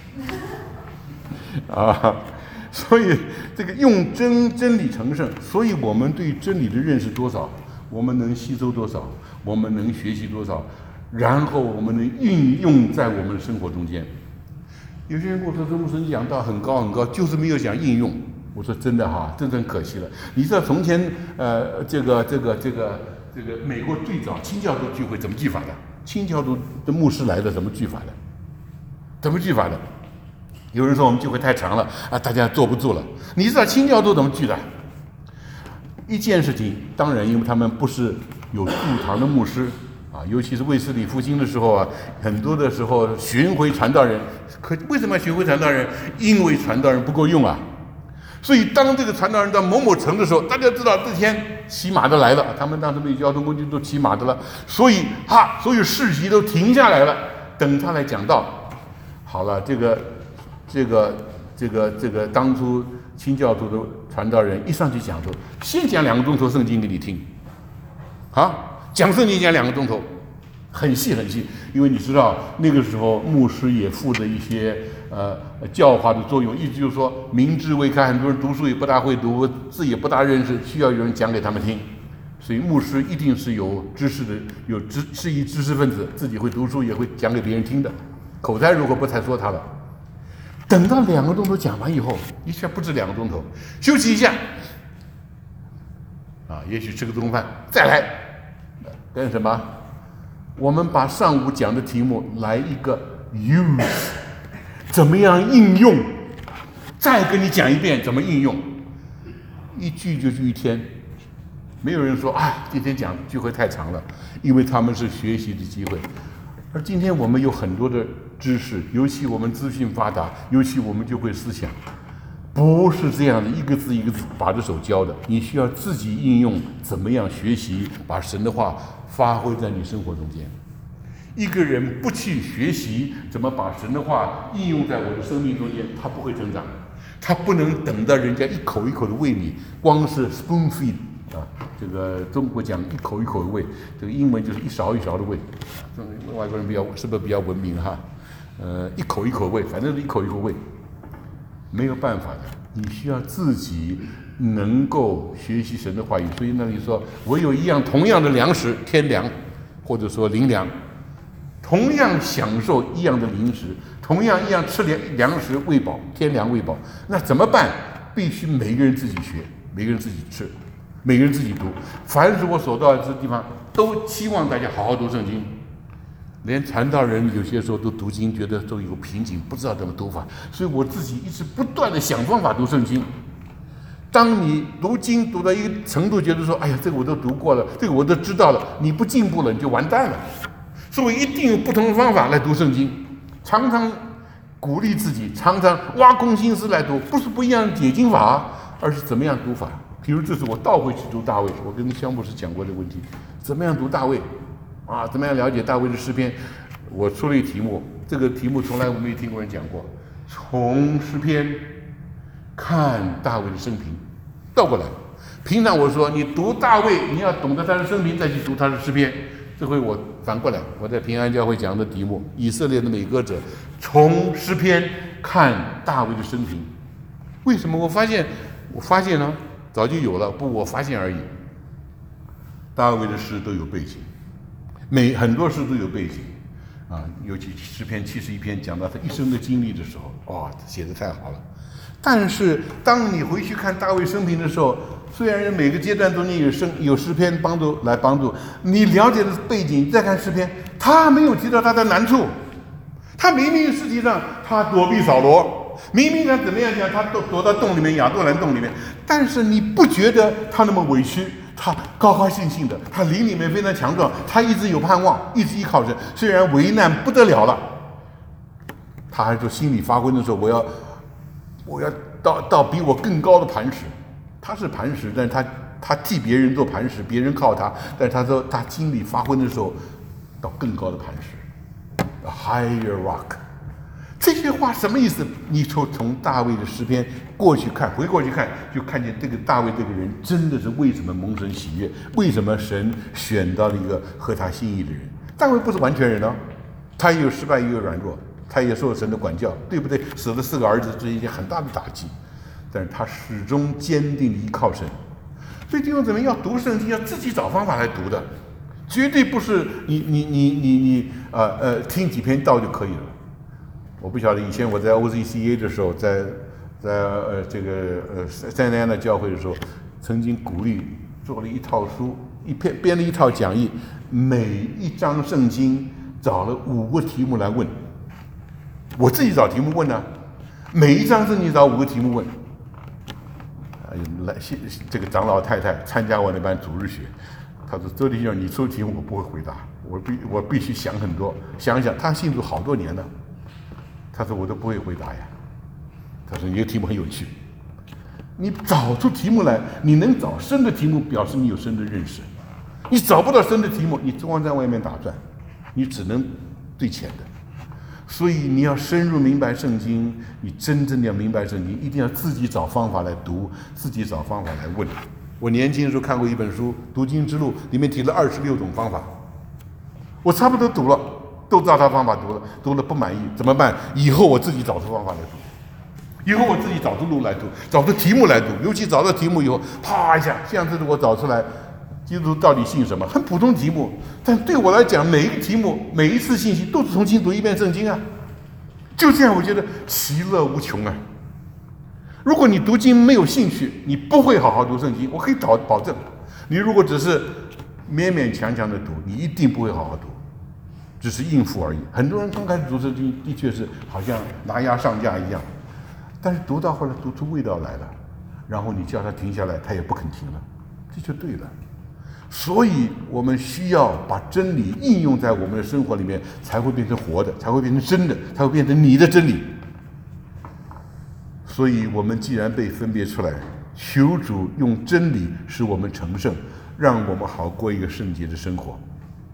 啊！所以这个用真真理成圣，所以我们对真理的认识多少，我们能吸收多少，我们能学习多少，然后我们能运用在我们的生活中间。有些人跟我说，周牧师你讲道很高很高，就是没有讲应用。我说真的哈，真的很可惜了。你知道从前呃，这个这个这个这个美国最早清教徒聚会怎么聚法的？清教徒的牧师来的怎么聚法的？怎么聚法的？有人说我们聚会太长了啊，大家坐不住了。你知道清教徒怎么聚的？一件事情，当然因为他们不是有驻堂的牧师啊，尤其是卫斯理复兴的时候啊，很多的时候巡回传道人，可为什么要巡回传道人？因为传道人不够用啊。所以当这个传道人到某某城的时候，大家知道这天骑马的来了，他们当时没有交通工具都骑马的了，所以哈，所有市集都停下来了，等他来讲道。好了，这个这个这个这个当初清教徒的传道人一上去讲说，先讲两个钟头圣经给你听，啊，讲圣经讲两个钟头，很细很细，因为你知道那个时候牧师也负着一些呃教化的作用，意思就是说明智未开，很多人读书也不大会读，字也不大认识，需要有人讲给他们听，所以牧师一定是有知识的，有知是一知识分子，自己会读书也会讲给别人听的，口才如果不才说他了。等到两个钟头讲完以后，一下不止两个钟头，休息一下，啊，也许吃个中饭，再来干什么？我们把上午讲的题目来一个 use， 怎么样应用？再跟你讲一遍怎么应用，一聚就聚一天。没有人说啊，今天讲聚会太长了，因为他们是学习的机会。而今天我们有很多的知识，尤其我们资讯发达，尤其我们就会思想，不是这样的一个字一个字把着手教的，你需要自己应用，怎么样学习，把神的话发挥在你生活中间。一个人不去学习怎么把神的话应用在我的生命中间，他不会成长，他不能等到人家一口一口的喂你，光是 spoon feed。啊，这个中国讲一口一口的喂，这个英文就是一勺一勺的喂。外国人比较是不是比较文明哈？呃，一口一口喂，反正是一口一口喂，没有办法的。你需要自己能够学习神的话语。所以那里说，唯有一样同样的粮食，天粮，或者说灵粮，同样享受一样的零食，同样一样吃粮粮食喂饱，天粮喂饱，那怎么办？必须每个人自己学，每个人自己吃。每个人自己读，凡是我所到的这地方，都期望大家好好读圣经。连传道人有些时候都读经，觉得都有瓶颈，不知道怎么读法。所以我自己一直不断的想方法读圣经。当你读经读到一个程度，觉得说，哎呀，这个我都读过了，这个我都知道了，你不进步了，你就完蛋了。所以一定有不同的方法来读圣经，常常鼓励自己，常常挖空心思来读，不是不一样的解经法，而是怎么样读法。比如这次我倒回去读大卫，我跟香牧师讲过这个问题，怎么样读大卫啊？怎么样了解大卫的诗篇？我出了一个题目，这个题目从来我没有听过人讲过，从诗篇看大卫的生平，倒过来。平常我说你读大卫，你要懂得他的生平，再去读他的诗篇。这回我反过来，我在平安教会讲的题目，以色列的美歌者从诗篇看大卫的生平。为什么？我发现，我发现呢？早就有了，不我发现而已。大卫的诗都有背景，每很多诗都有背景，啊，尤其诗篇七十一篇讲到他一生的经历的时候，哇，写得太好了。但是当你回去看大卫生平的时候，虽然每个阶段中间有生有诗篇帮助来帮助你了解的背景，再看诗篇，他没有提到他的难处，他明明实际上他躲避扫罗。明明想怎么样讲，他躲躲到洞里面，亚杜兰洞里面，但是你不觉得他那么委屈，他高高兴兴的，他灵里面非常强壮，他一直有盼望，一直依靠神，虽然为难不得了了，他还说心里发昏的时候，我要我要到到比我更高的磐石，他是磐石，但是他他替别人做磐石，别人靠他，但是他说他心里发昏的时候，到更高的磐石 ，a higher rock。这些话什么意思？你从从大卫的诗篇过去看，回过去看，就看见这个大卫这个人真的是为什么蒙神喜悦，为什么神选到了一个合他心意的人。大卫不是完全人啊，他也有失败，也有软弱，他也受神的管教，对不对？死了四个儿子，这是一件很大的打击，但是他始终坚定的依靠神。所以弟兄姊妹要读圣经，要自己找方法来读的，绝对不是你你你你你呃呃听几篇道就可以了。我不晓得以前我在 O Z C A 的时候，在在呃这个呃三安的教会的时候，曾经鼓励做了一套书， 一篇编了一套讲义，每一章圣经找了五个题目来问。我自己找题目问啊，每一章圣经找五个题目问。哎，来，这个长老太太参加我那班主日学，她说：“周弟兄，你出题目我不会回答，我必我必须想很多，想一想。”她信主好多年了，她说我都不会回答呀。她说你这个题目很有趣，你找出题目来，你能找深的题目，表示你有深的认识。你找不到深的题目，你光在外面打转，你只能最浅的。所以你要深入明白圣经，你真正的要明白圣经，一定要自己找方法来读，自己找方法来问。我年轻的时候看过一本书《读经之路》，里面提了二十六种方法，我差不多读了，都照他方法读了，读了不满意怎么办？以后我自己找出方法来读，以后我自己找出路来读，找出题目来读，尤其找到题目以后，啪一下，像这个我找出来。基督徒到底信什么？很普通题目，但对我来讲，每一个题目、每一次信息都是重新读一遍圣经啊。就这样，我觉得其乐无穷啊。如果你读经没有兴趣，你不会好好读圣经。我可以保保证，你如果只是勉勉强强的读，你一定不会好好读，只是应付而已。很多人刚开始读圣经，的确是好像拿鸭上架一样，但是读到后来读出味道来了，然后你叫他停下来，他也不肯停了，这就对了。所以我们需要把真理应用在我们的生活里面，才会变成活的，才会变成真的，才会变成你的真理。所以我们既然被分别出来，求主用真理使我们成圣，让我们好过一个圣洁的生活。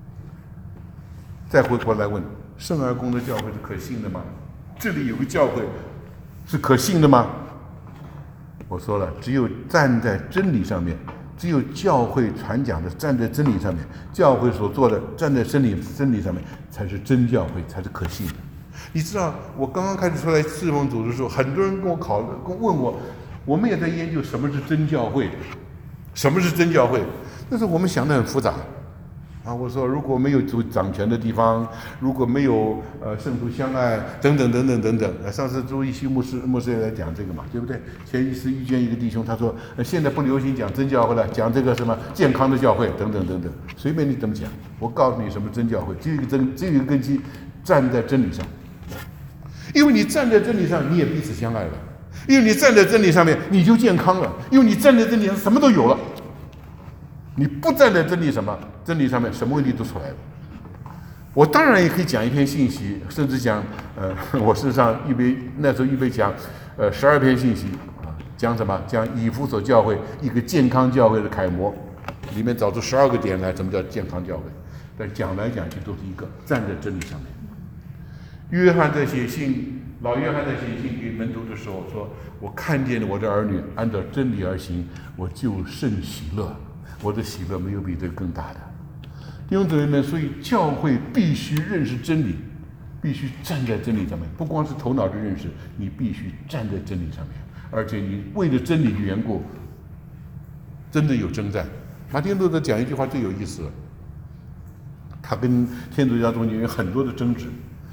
再回过来问，圣而公的教会是可信的吗？这里有个教会是可信的吗？我说了，只有站在真理上面，只有教会传讲的站在真理上面，教会所做的站在真理真理上面，才是真教会，才是可信的。你知道，我刚刚开始出来侍奉主的时候，很多人跟我考跟问我，我们也在研究什么是真教会，什么是真教会。但是我们想得很复杂啊！我说，如果没有主掌权的地方，如果没有呃圣徒相爱，等等等等等等。呃，上次朱一希牧师牧师也来讲这个嘛，对不对？前一次遇见一个弟兄，他说、呃、现在不流行讲真教会了，讲这个什么健康的教会，等等等等，随便你怎么讲。我告诉你什么真教会，只有一个真，只有一个根基，站在真理上。因为你站在真理上，你也彼此相爱了；因为你站在真理上面，你就健康了；因为你站在真理上，什么都有了。你不站在真理什么真理上面，什么问题都出来了。我当然也可以讲一篇信息，甚至讲，呃，我身上预备那时候预备讲，呃，十二篇信息啊，讲什么？讲以弗所教会一个健康教会的楷模，里面找出十二个点来，什么叫健康教会？但讲来讲去都是一个站在真理上面。约翰在写信，老约翰在写信给门徒的时候说：“我看见了我的儿女按照真理而行，我就甚喜乐。我的喜乐没有比这个更大的。”弟兄姊妹们，所以教会必须认识真理，必须站在真理上面，不光是头脑的认识，你必须站在真理上面，而且你为了真理的缘故，真的有征战。马丁路德讲一句话最有意思了，他跟天主教中间有很多的争执。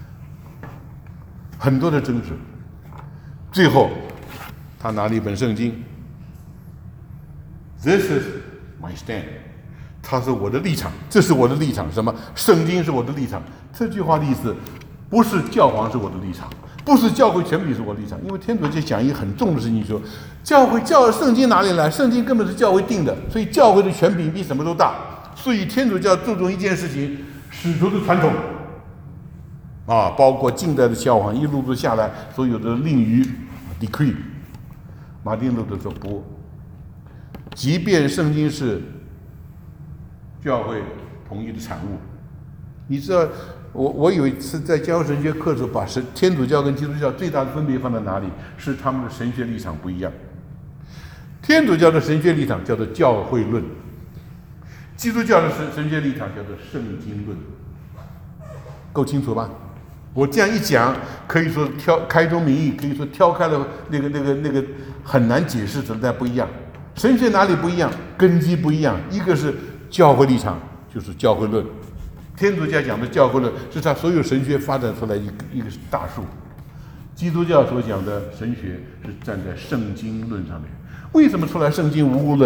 很多的争执，最后他拿了一本圣经 ，This is my stand， 他说我的立场，这是我的立场，什么？圣经是我的立场。这句话的意思，不是教皇是我的立场，不是教会权柄是我的立场，因为天主教讲一个很重的事情说，教会教圣经哪里来？圣经根本是教会定的，所以教会的权柄比什么都大。所以天主教注重一件事情，使徒的传统。啊，包括近代的教皇一路路下来所有的令谕 decree， 马丁路德说不，即便圣经是教会统一的产物，你知道，我我有一次在教神学课的时候，把神天主教跟基督教最大的分别放在哪里？是他们的神学立场不一样。天主教的神学立场叫做教会论，基督教的神神学立场叫做圣经论，够清楚吧？我这样一讲，可以说挑开宗明义，可以说挑开了那个那个那个很难解释，存在不一样。神学哪里不一样？根基不一样。一个是教会立场，就是教会论；天主教讲的教会论是他所有神学发展出来一个一个大树。基督教所讲的神学是站在圣经论上面。为什么出来圣经无误论呢？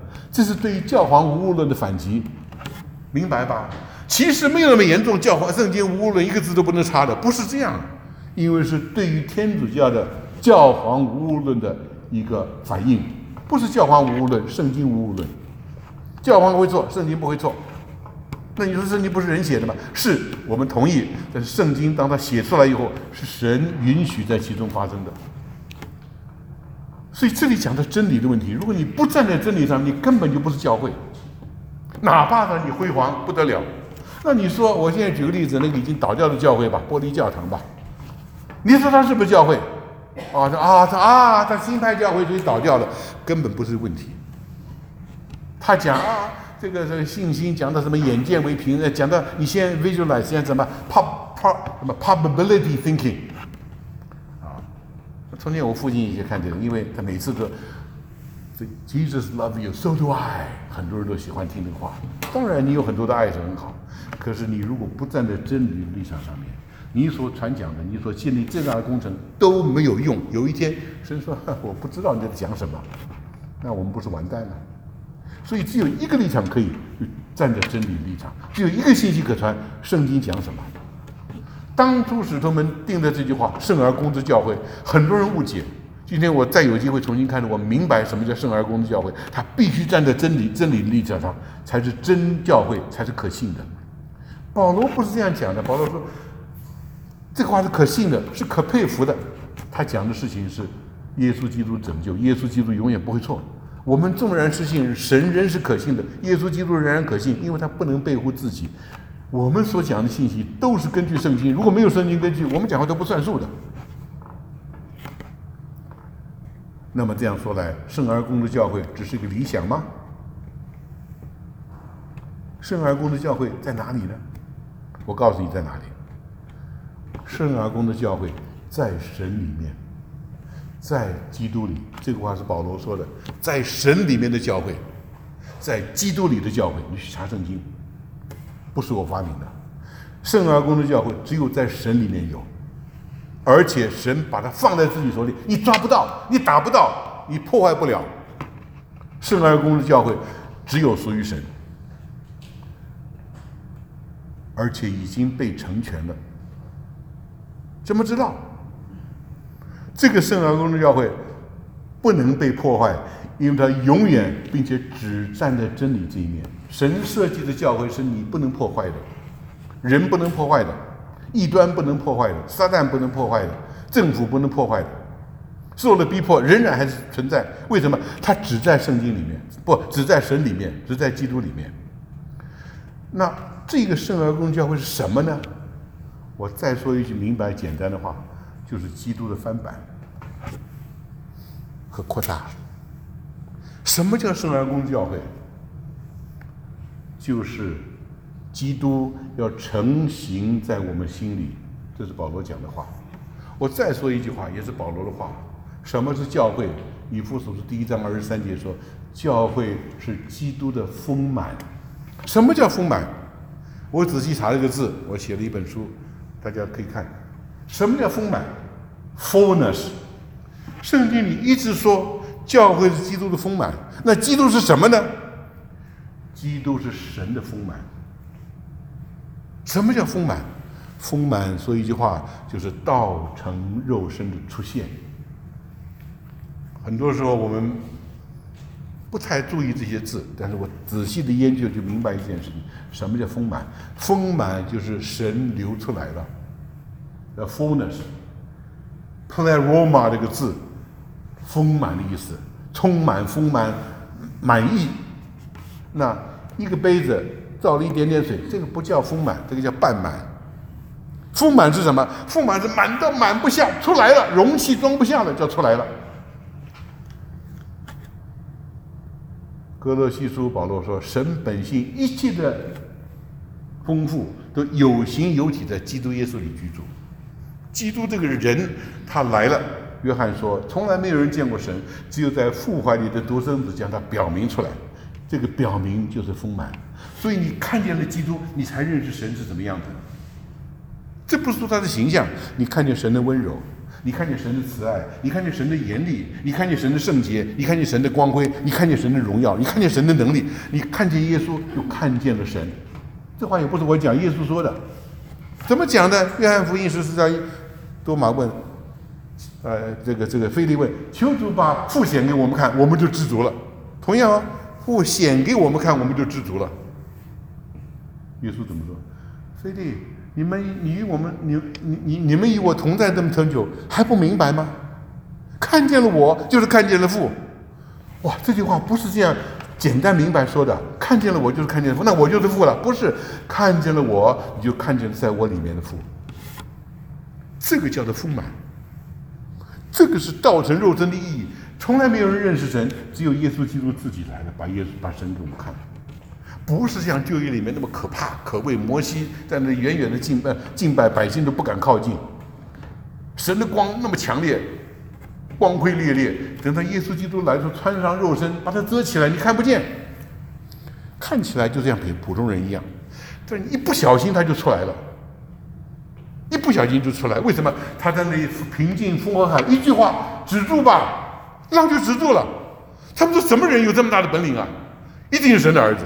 这是对于教皇无误论的反击，明白吧？其实没有那么严重，教皇圣经无误论一个字都不能插的，不是这样，因为是对于天主教的教皇无误论的一个反应，不是教皇无误论，圣经无误论。教皇会错，圣经不会错。那你说圣经不是人写的吗？是，我们同意。但是圣经当它写出来以后，是神允许在其中发生的。所以这里讲的真理的问题，如果你不站在真理上，你根本就不是教会。哪怕呢你辉煌不得了，那你说我现在举个例子，那个已经倒掉的教会吧，玻璃教堂吧，你说它是不是教会？啊，他啊他啊他新派教会所以倒掉了，根本不是问题。他讲啊。这个这个信心讲到什么眼见为凭，讲到你先 visualize， 先什么 pop pop 什么 probability thinking， 啊，从前我父亲也看这个，因为他每次都这 Jesus love you so do I， 很多人都喜欢听这个话。当然你有很多的爱是很好，可是你如果不站在真理的立场上面，你所传讲的，你所建立这样的工程都没有用。有一天神说我不知道你在讲什么，那我们不是完蛋了？所以只有一个立场可以站在真理立场，只有一个信息可传，圣经讲什么？当初使徒们定的这句话“圣而公之教会”，很多人误解。今天我再有机会重新看着，我明白什么叫圣而公之教会，它必须站在真理真理立场上，才是真教会，才是可信的。保罗不是这样讲的，保罗说这个话是可信的，是可佩服的。他讲的事情是耶稣基督拯救，耶稣基督永远不会错。我们纵然是信，神仍是可信的，耶稣基督仍然可信，因为他不能背乎自己。我们所讲的信息都是根据圣经，如果没有圣经根据，我们讲话都不算数的。那么这样说来，圣而公的教会只是一个理想吗？圣而公的教会在哪里呢？我告诉你在哪里。圣而公的教会在神里面，在基督里，这个话是保罗说的，在神里面的教会，在基督里的教会，你去查圣经，不是我发明的。圣而公的教会只有在神里面有，而且神把它放在自己手里，你抓不到，你打不到，你破坏不了。圣而公的教会只有属于神，而且已经被成全了。怎么知道？这个圣而公的教会不能被破坏，因为它永远并且只站在真理这一面。神设计的教会是你不能破坏的，人不能破坏的，异端不能破坏的，撒旦不能破坏的，政府不能破坏的，受了逼迫仍然还是存在。为什么？它只在圣经里面，不只在神里面，只在基督里面。那这个圣而公教会是什么呢？我再说一句明白简单的话，就是基督的翻版和扩大。什么叫圣而公教会？就是基督要成形在我们心里，这是保罗讲的话。我再说一句话，也是保罗的话。什么是教会？以弗所书第一章二十三节说，教会是基督的丰满。什么叫丰满？我仔细查了个字，我写了一本书，大家可以看。什么叫丰满 ？fullness。圣经里一直说教会是基督的丰满，那基督是什么呢？基督是神的丰满。什么叫丰满？丰满说一句话，就是道成肉身的出现。很多时候我们不太注意这些字，但是我仔细的研究就明白一件事情：什么叫丰满？丰满就是神流出来了。The fullness。pleroma 这个字，丰满的意思，充满、丰满、满意。那一个杯子倒了一点点水，这个不叫丰满，这个叫半满。丰满是什么？丰满是满到满不下，出来了，容器装不下了，叫出来了。哥罗西书保罗说，神本性一切的丰富都有形有体在基督耶稣里居住。基督这个人他来了，约翰说从来没有人见过神，只有在父怀里的独生子将他表明出来。这个表明就是丰满，所以你看见了基督，你才认识神是怎么样的。这不是说他的形象，你看见神的温柔， 你看见神的慈爱，你看见神的严厉，你看见神的圣洁，你看见神的光辉，你看见神的荣耀，你看见神的能力，你看见耶稣，就看见了神。这话也不是我讲，耶稣说的。怎么讲的？约翰福音十四章一，多马问，呃，这个这个腓利问，求主把父显给我们看，我们就知足了。同样啊，父显给我们看，我们就知足了。耶稣怎么说？腓利，你们你与我们你你你你们与我同在这么长久，还不明白吗？看见了我，就是看见了父。哇，这句话不是这样简单明白说的。看见了我，就是看见了父，那我就是父了。不是，看见了我，你就看见了在我里面的父。这个叫做丰满。这个是道成肉身的意义。从来没有人认识神，只有耶稣基督自己来了，把耶稣把神给我们看。不是像旧约里面那么可怕可畏，摩西在那远远的敬拜敬拜，百姓都不敢靠近。神的光那么强烈，光辉烈烈，等到耶稣基督来的时候，穿上肉身，把它遮起来，你看不见，看起来就这样比普通人一样，但一不小心他就出来了，一不小心就出来。为什么？他在那里平静风和海，一句话，止住吧，浪就止住了。他们说什么人有这么大的本领啊？一定是神的儿子。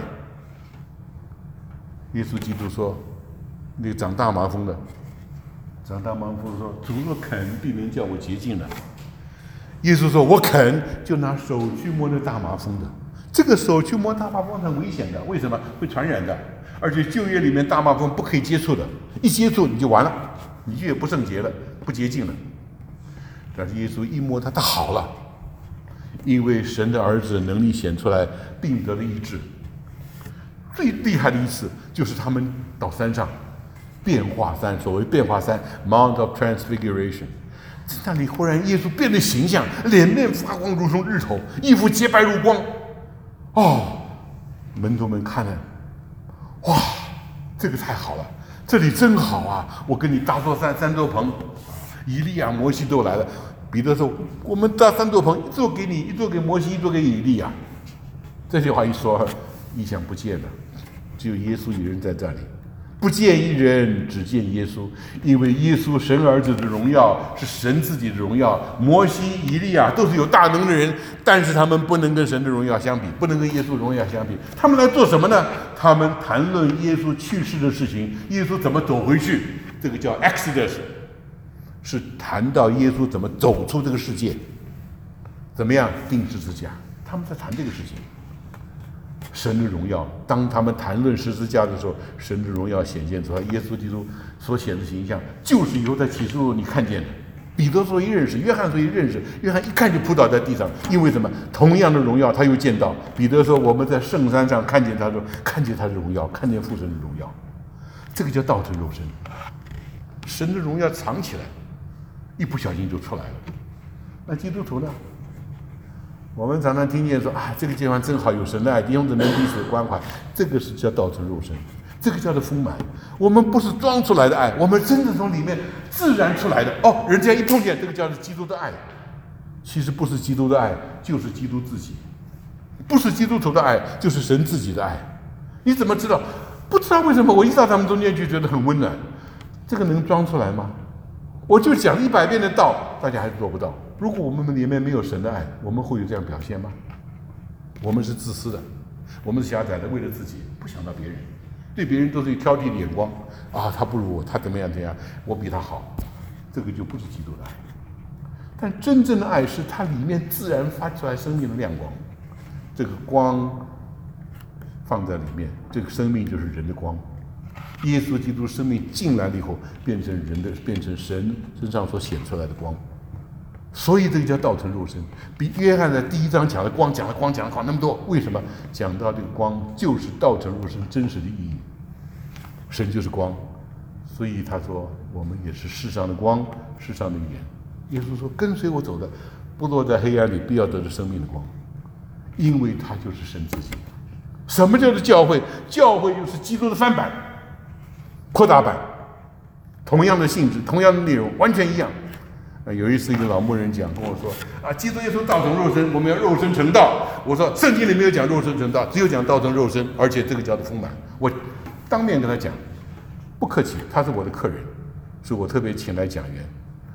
耶稣基督说：“那个长大麻风的，长大麻风说，主若肯，必能叫我洁净的。”耶稣说：“我肯，就拿手去摸那大麻风的。这个手去摸大麻风很危险的，为什么？会传染的。而且旧约里面大麻风不可以接触的，一接触你就完了，你就也不圣洁了，不洁净了。但是耶稣一摸他，他好了，因为神的儿子能力显出来，病得了医治。最厉害的一次就是他们到山上，变化山，所谓变化山 ，Mount of Transfiguration。”在那里忽然耶稣变得形象，脸面发光如同日头，衣服洁白如光。哦，门徒们看了，哇，这个太好了，这里真好啊！我跟你搭座山三座棚，以利亚、摩西都来了。彼得说：“我们搭三座棚，一座给你，一座给摩西，一座给以利亚。”这句话一说，意象不见了，只有耶稣一人在这里。不见一人，只见耶稣，因为耶稣神儿子的荣耀是神自己的荣耀。摩西、以利亚都是有大能的人，但是他们不能跟神的荣耀相比，不能跟耶稣荣耀相比。他们来做什么呢？他们谈论耶稣去世的事情，耶稣怎么走回去，这个叫 Exodus， 是谈到耶稣怎么走出这个世界，怎么样钉十字架，他们在谈这个事情。神的荣耀，当他们谈论十字架的时候，神的荣耀显现出来。耶稣基督所显的形象，就是以后在启示录你看见的。彼得所以认识，约翰所以认识，约翰一看就扑倒在地上，因为什么？同样的荣耀他又见到。彼得说：“我们在圣山上看见他说，看见他的荣耀，看见父神的荣耀。”这个叫道成肉身。神的荣耀藏起来，一不小心就出来了。那基督徒呢？我们常常听见说啊，这个地方真好，有神的爱，弟兄姊妹彼此关怀，这个是叫道成肉身，这个叫做丰满。我们不是装出来的爱，我们真的从里面自然出来的。哦，人家一碰见这个叫做基督的爱，其实不是基督的爱，就是基督自己，不是基督徒的爱，就是神自己的爱。你怎么知道？不知道为什么我一到他们中间就觉得很温暖。这个能装出来吗？我就讲一百遍的道，大家还是做不到。如果我们里面没有神的爱，我们会有这样表现吗？我们是自私的，我们是狭窄的，为了自己，不想到别人，对别人都是挑剔的眼光啊，他不如我，他怎么样怎样，我比他好，这个就不是基督的爱。但真正的爱是它里面自然发出来生命的亮光，这个光放在里面，这个生命就是人的光。耶稣基督生命进来了以后，变成人的，变成神身上所显出来的光。所以这个叫道成肉身，比约翰在第一章讲的光，讲的光，讲的光那么多。为什么？讲到这个光就是道成肉身真实的意义。神就是光，所以他说我们也是世上的光，世上的盐。耶稣说：“跟随我走的，不落在黑暗里，必要得着生命的光。”因为他就是神自己。什么叫做教会？教会就是基督的翻版、扩大版，同样的性质，同样的内容，完全一样。有一次，一个老牧人讲跟我说：“啊，基督耶稣道成肉身，我们要肉身成道。”我说：“圣经里没有讲肉身成道，只有讲道成肉身，而且这个叫做丰满。”我当面跟他讲，不客气，他是我的客人，是我特别请来讲员。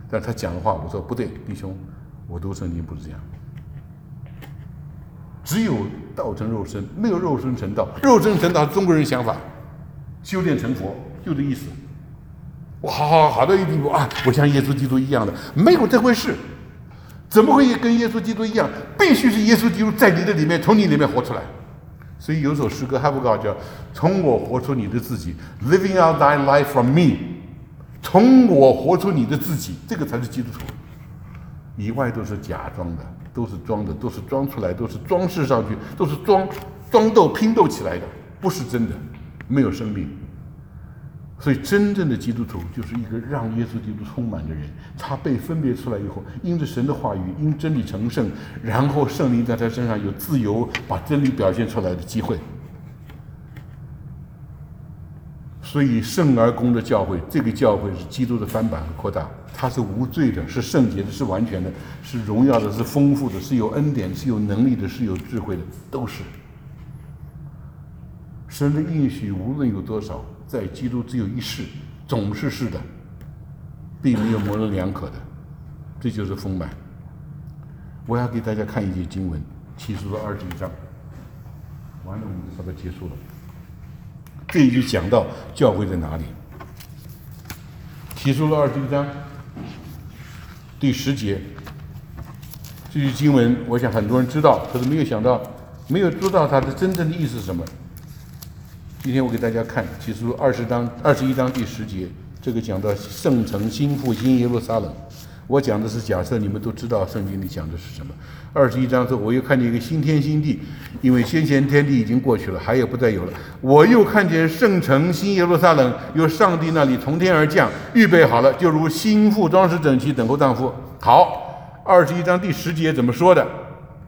但他讲的话，我说不对，弟兄，我读圣经不是这样。只有道成肉身，没有肉身成道。肉身成道是中国人想法，修炼成佛就这意思。我好好好到一个地步啊，我像耶稣基督一样的，没有这回事。怎么会跟耶稣基督一样？必须是耶稣基督在你的里面，从你里面活出来。所以有首诗歌哈布告叫“从我活出你的自己 ”，Living out thy life from me。从我活出你的自己，这个才是基督徒。以外都是假装的，都是装的，都是装出来，都是装饰上去，都是装装斗拼斗起来的，不是真的，没有生命。所以真正的基督徒就是一个让耶稣基督充满的人，他被分别出来以后，因着神的话语，因真理成圣，然后圣灵在他身上有自由把真理表现出来的机会。所以圣而公的教会，这个教会是基督的翻版和扩大，它是无罪的，是圣洁的，是完全的，是荣耀的，是丰富的，是有恩典，是有能力的，是有智慧的，都是。神的应许无论有多少，在基督只有一世，总是是的，并没有模棱两可的，这就是丰满。我要给大家看一节经文，启示录二十一章，完了我们就差不多结束了。这一句讲到教会在哪里？启示录二十一章第十节，这句经文，我想很多人知道，可是没有想到，没有知道它的真正的意思是什么。今天我给大家看启示录二十章二十一章第十节，这个讲到圣城新复兴耶路撒冷。我讲的是假设你们都知道圣经里讲的是什么。二十一章说，我又看见一个新天新地，因为先前天地已经过去了，海也不再有了。我又看见圣城新耶路撒冷由上帝那里从天而降，预备好了，就如新妇装饰整齐，等候丈夫。好，二十一章第十节怎么说的？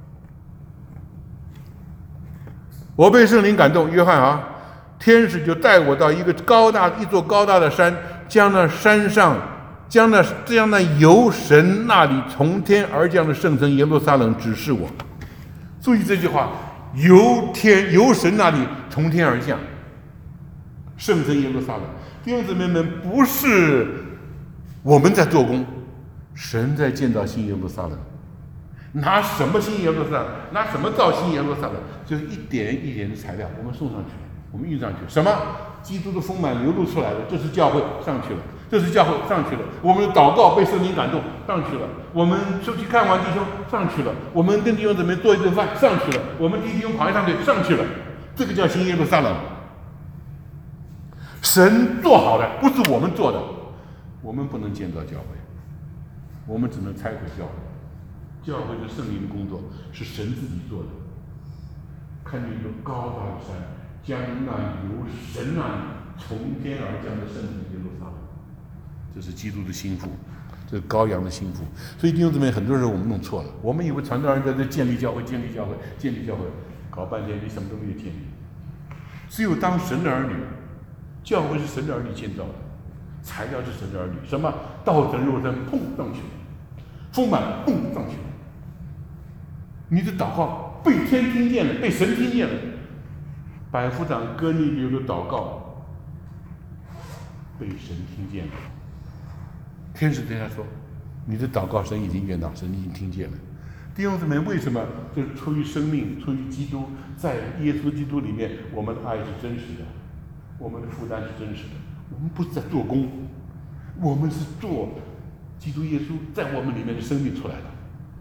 我被圣灵感动，约翰啊，天使就带我到一个高大一座高大的山，将那山上将那将那由神那里从天而降的圣城耶路撒冷指示我。注意这句话，由天由神那里从天而降，圣城耶路撒冷。弟兄姊妹们，不是我们在做工，神在建造新耶路撒冷。拿什么新耶路撒冷？拿什么造新耶路撒冷？就是一点一点的材料，我们送上去，我们运上去。什么？基督的丰满流露出来了，这是教会上去了。这是教会上去了，我们的祷告被圣灵感动上去了，我们出去看望弟兄上去了，我们跟弟兄姊妹做一顿饭上去了，我们替弟兄跑一趟队上去了，这个叫新耶路撒冷。神做好的，不是我们做的，我们不能建造教会，我们只能拆毁教会。教会是圣灵的工作，是神自己做的。看见一个高大的山，将那由神那里从天而降的圣城耶路撒冷。这是基督的心腹，这是羔羊的心腹。所以弟兄姊妹，很多人我们弄错了，我们以为传道人在这建立教会、建立教会、建立教会，搞半天你什么都没有建立。只有当神的儿女，教会是神的儿女建造的，材料是神的儿女。什么？道成肉身，砰上去了，丰满，砰上去了。你的祷告被天听见了，被神听见了。百夫长哥尼流的祷告被神听见了。天使对他说：“你的祷告，神已经悦纳，神已经听见了。”弟兄姊妹，为什么？就是出于生命，出于基督，在耶稣基督里面，我们的爱是真实的，我们的负担是真实的。我们不是在做工，我们是做基督耶稣在我们里面的生命出来的。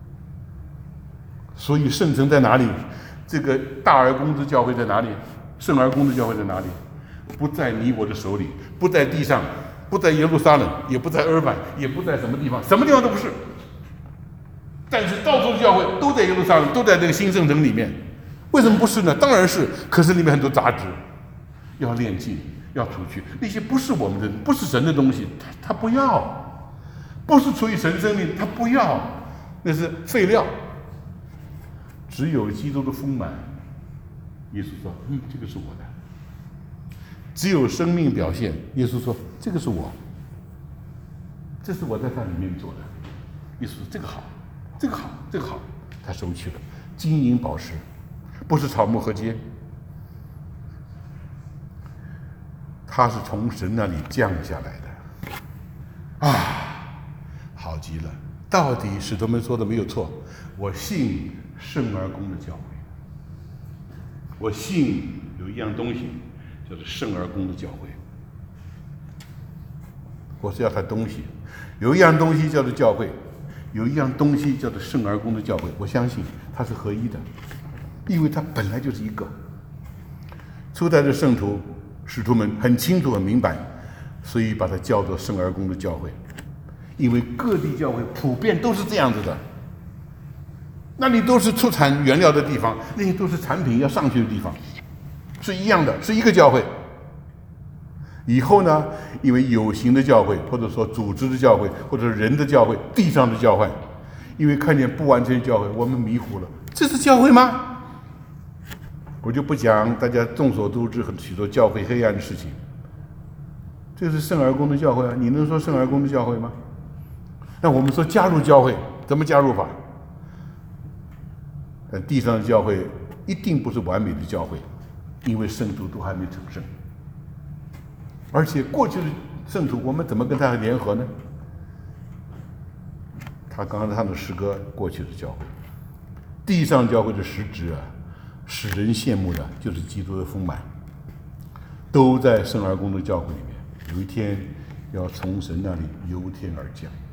所以圣城在哪里？这个大而公之教会在哪里？圣而公之教会在哪里？不在你我的手里，不在地上。不在耶路撒冷，也不在尔版，也不在什么地方，什么地方都不是。但是到处的教会都在耶路撒冷，都在这个新圣城里面。为什么不是呢？当然是，可是里面很多杂质，要炼净，要除去那些不是我们的，不是神的东西，他他不要，不是出于神生命，他不要，那是废料。只有基督的丰满，耶稣说：“嗯，这个是我的。”只有生命表现，耶稣说：“这个是我，这是我在它里面做的。”耶稣说：“这个好，这个好，这个好。”他收去了，金银宝石，不是草木禾秸，它是从神那里降下来的。啊，好极了。到底使徒们说的没有错，我信圣而公的教会，我信有一样东西叫做圣而公的教会。我是要它东西，有一样东西叫做教会，有一样东西叫做圣而公的教会。我相信它是合一的，因为它本来就是一个。初代的圣徒使徒们很清楚很明白，所以把它叫做圣而公的教会。因为各地教会普遍都是这样子的，那里都是出产原料的地方，那些都是产品要上去的地方，是一样的，是一个教会。以后呢，因为有形的教会，或者说组织的教会，或者人的教会，地上的教会，因为看见不完全的教会，我们迷糊了，这是教会吗？我就不讲大家众所周知很许多教会黑暗的事情。这是圣而公的教会啊，你能说圣而公的教会吗？那我们说加入教会，怎么加入法？但地上的教会一定不是完美的教会，因为圣徒都还没成圣。而且过去的圣徒，我们怎么跟他联合呢？他刚刚唱的诗歌，过去的教会，地上教会的实质啊，使人羡慕的就是基督的丰满，都在圣而公的教会里面。有一天要从神那里由天而降。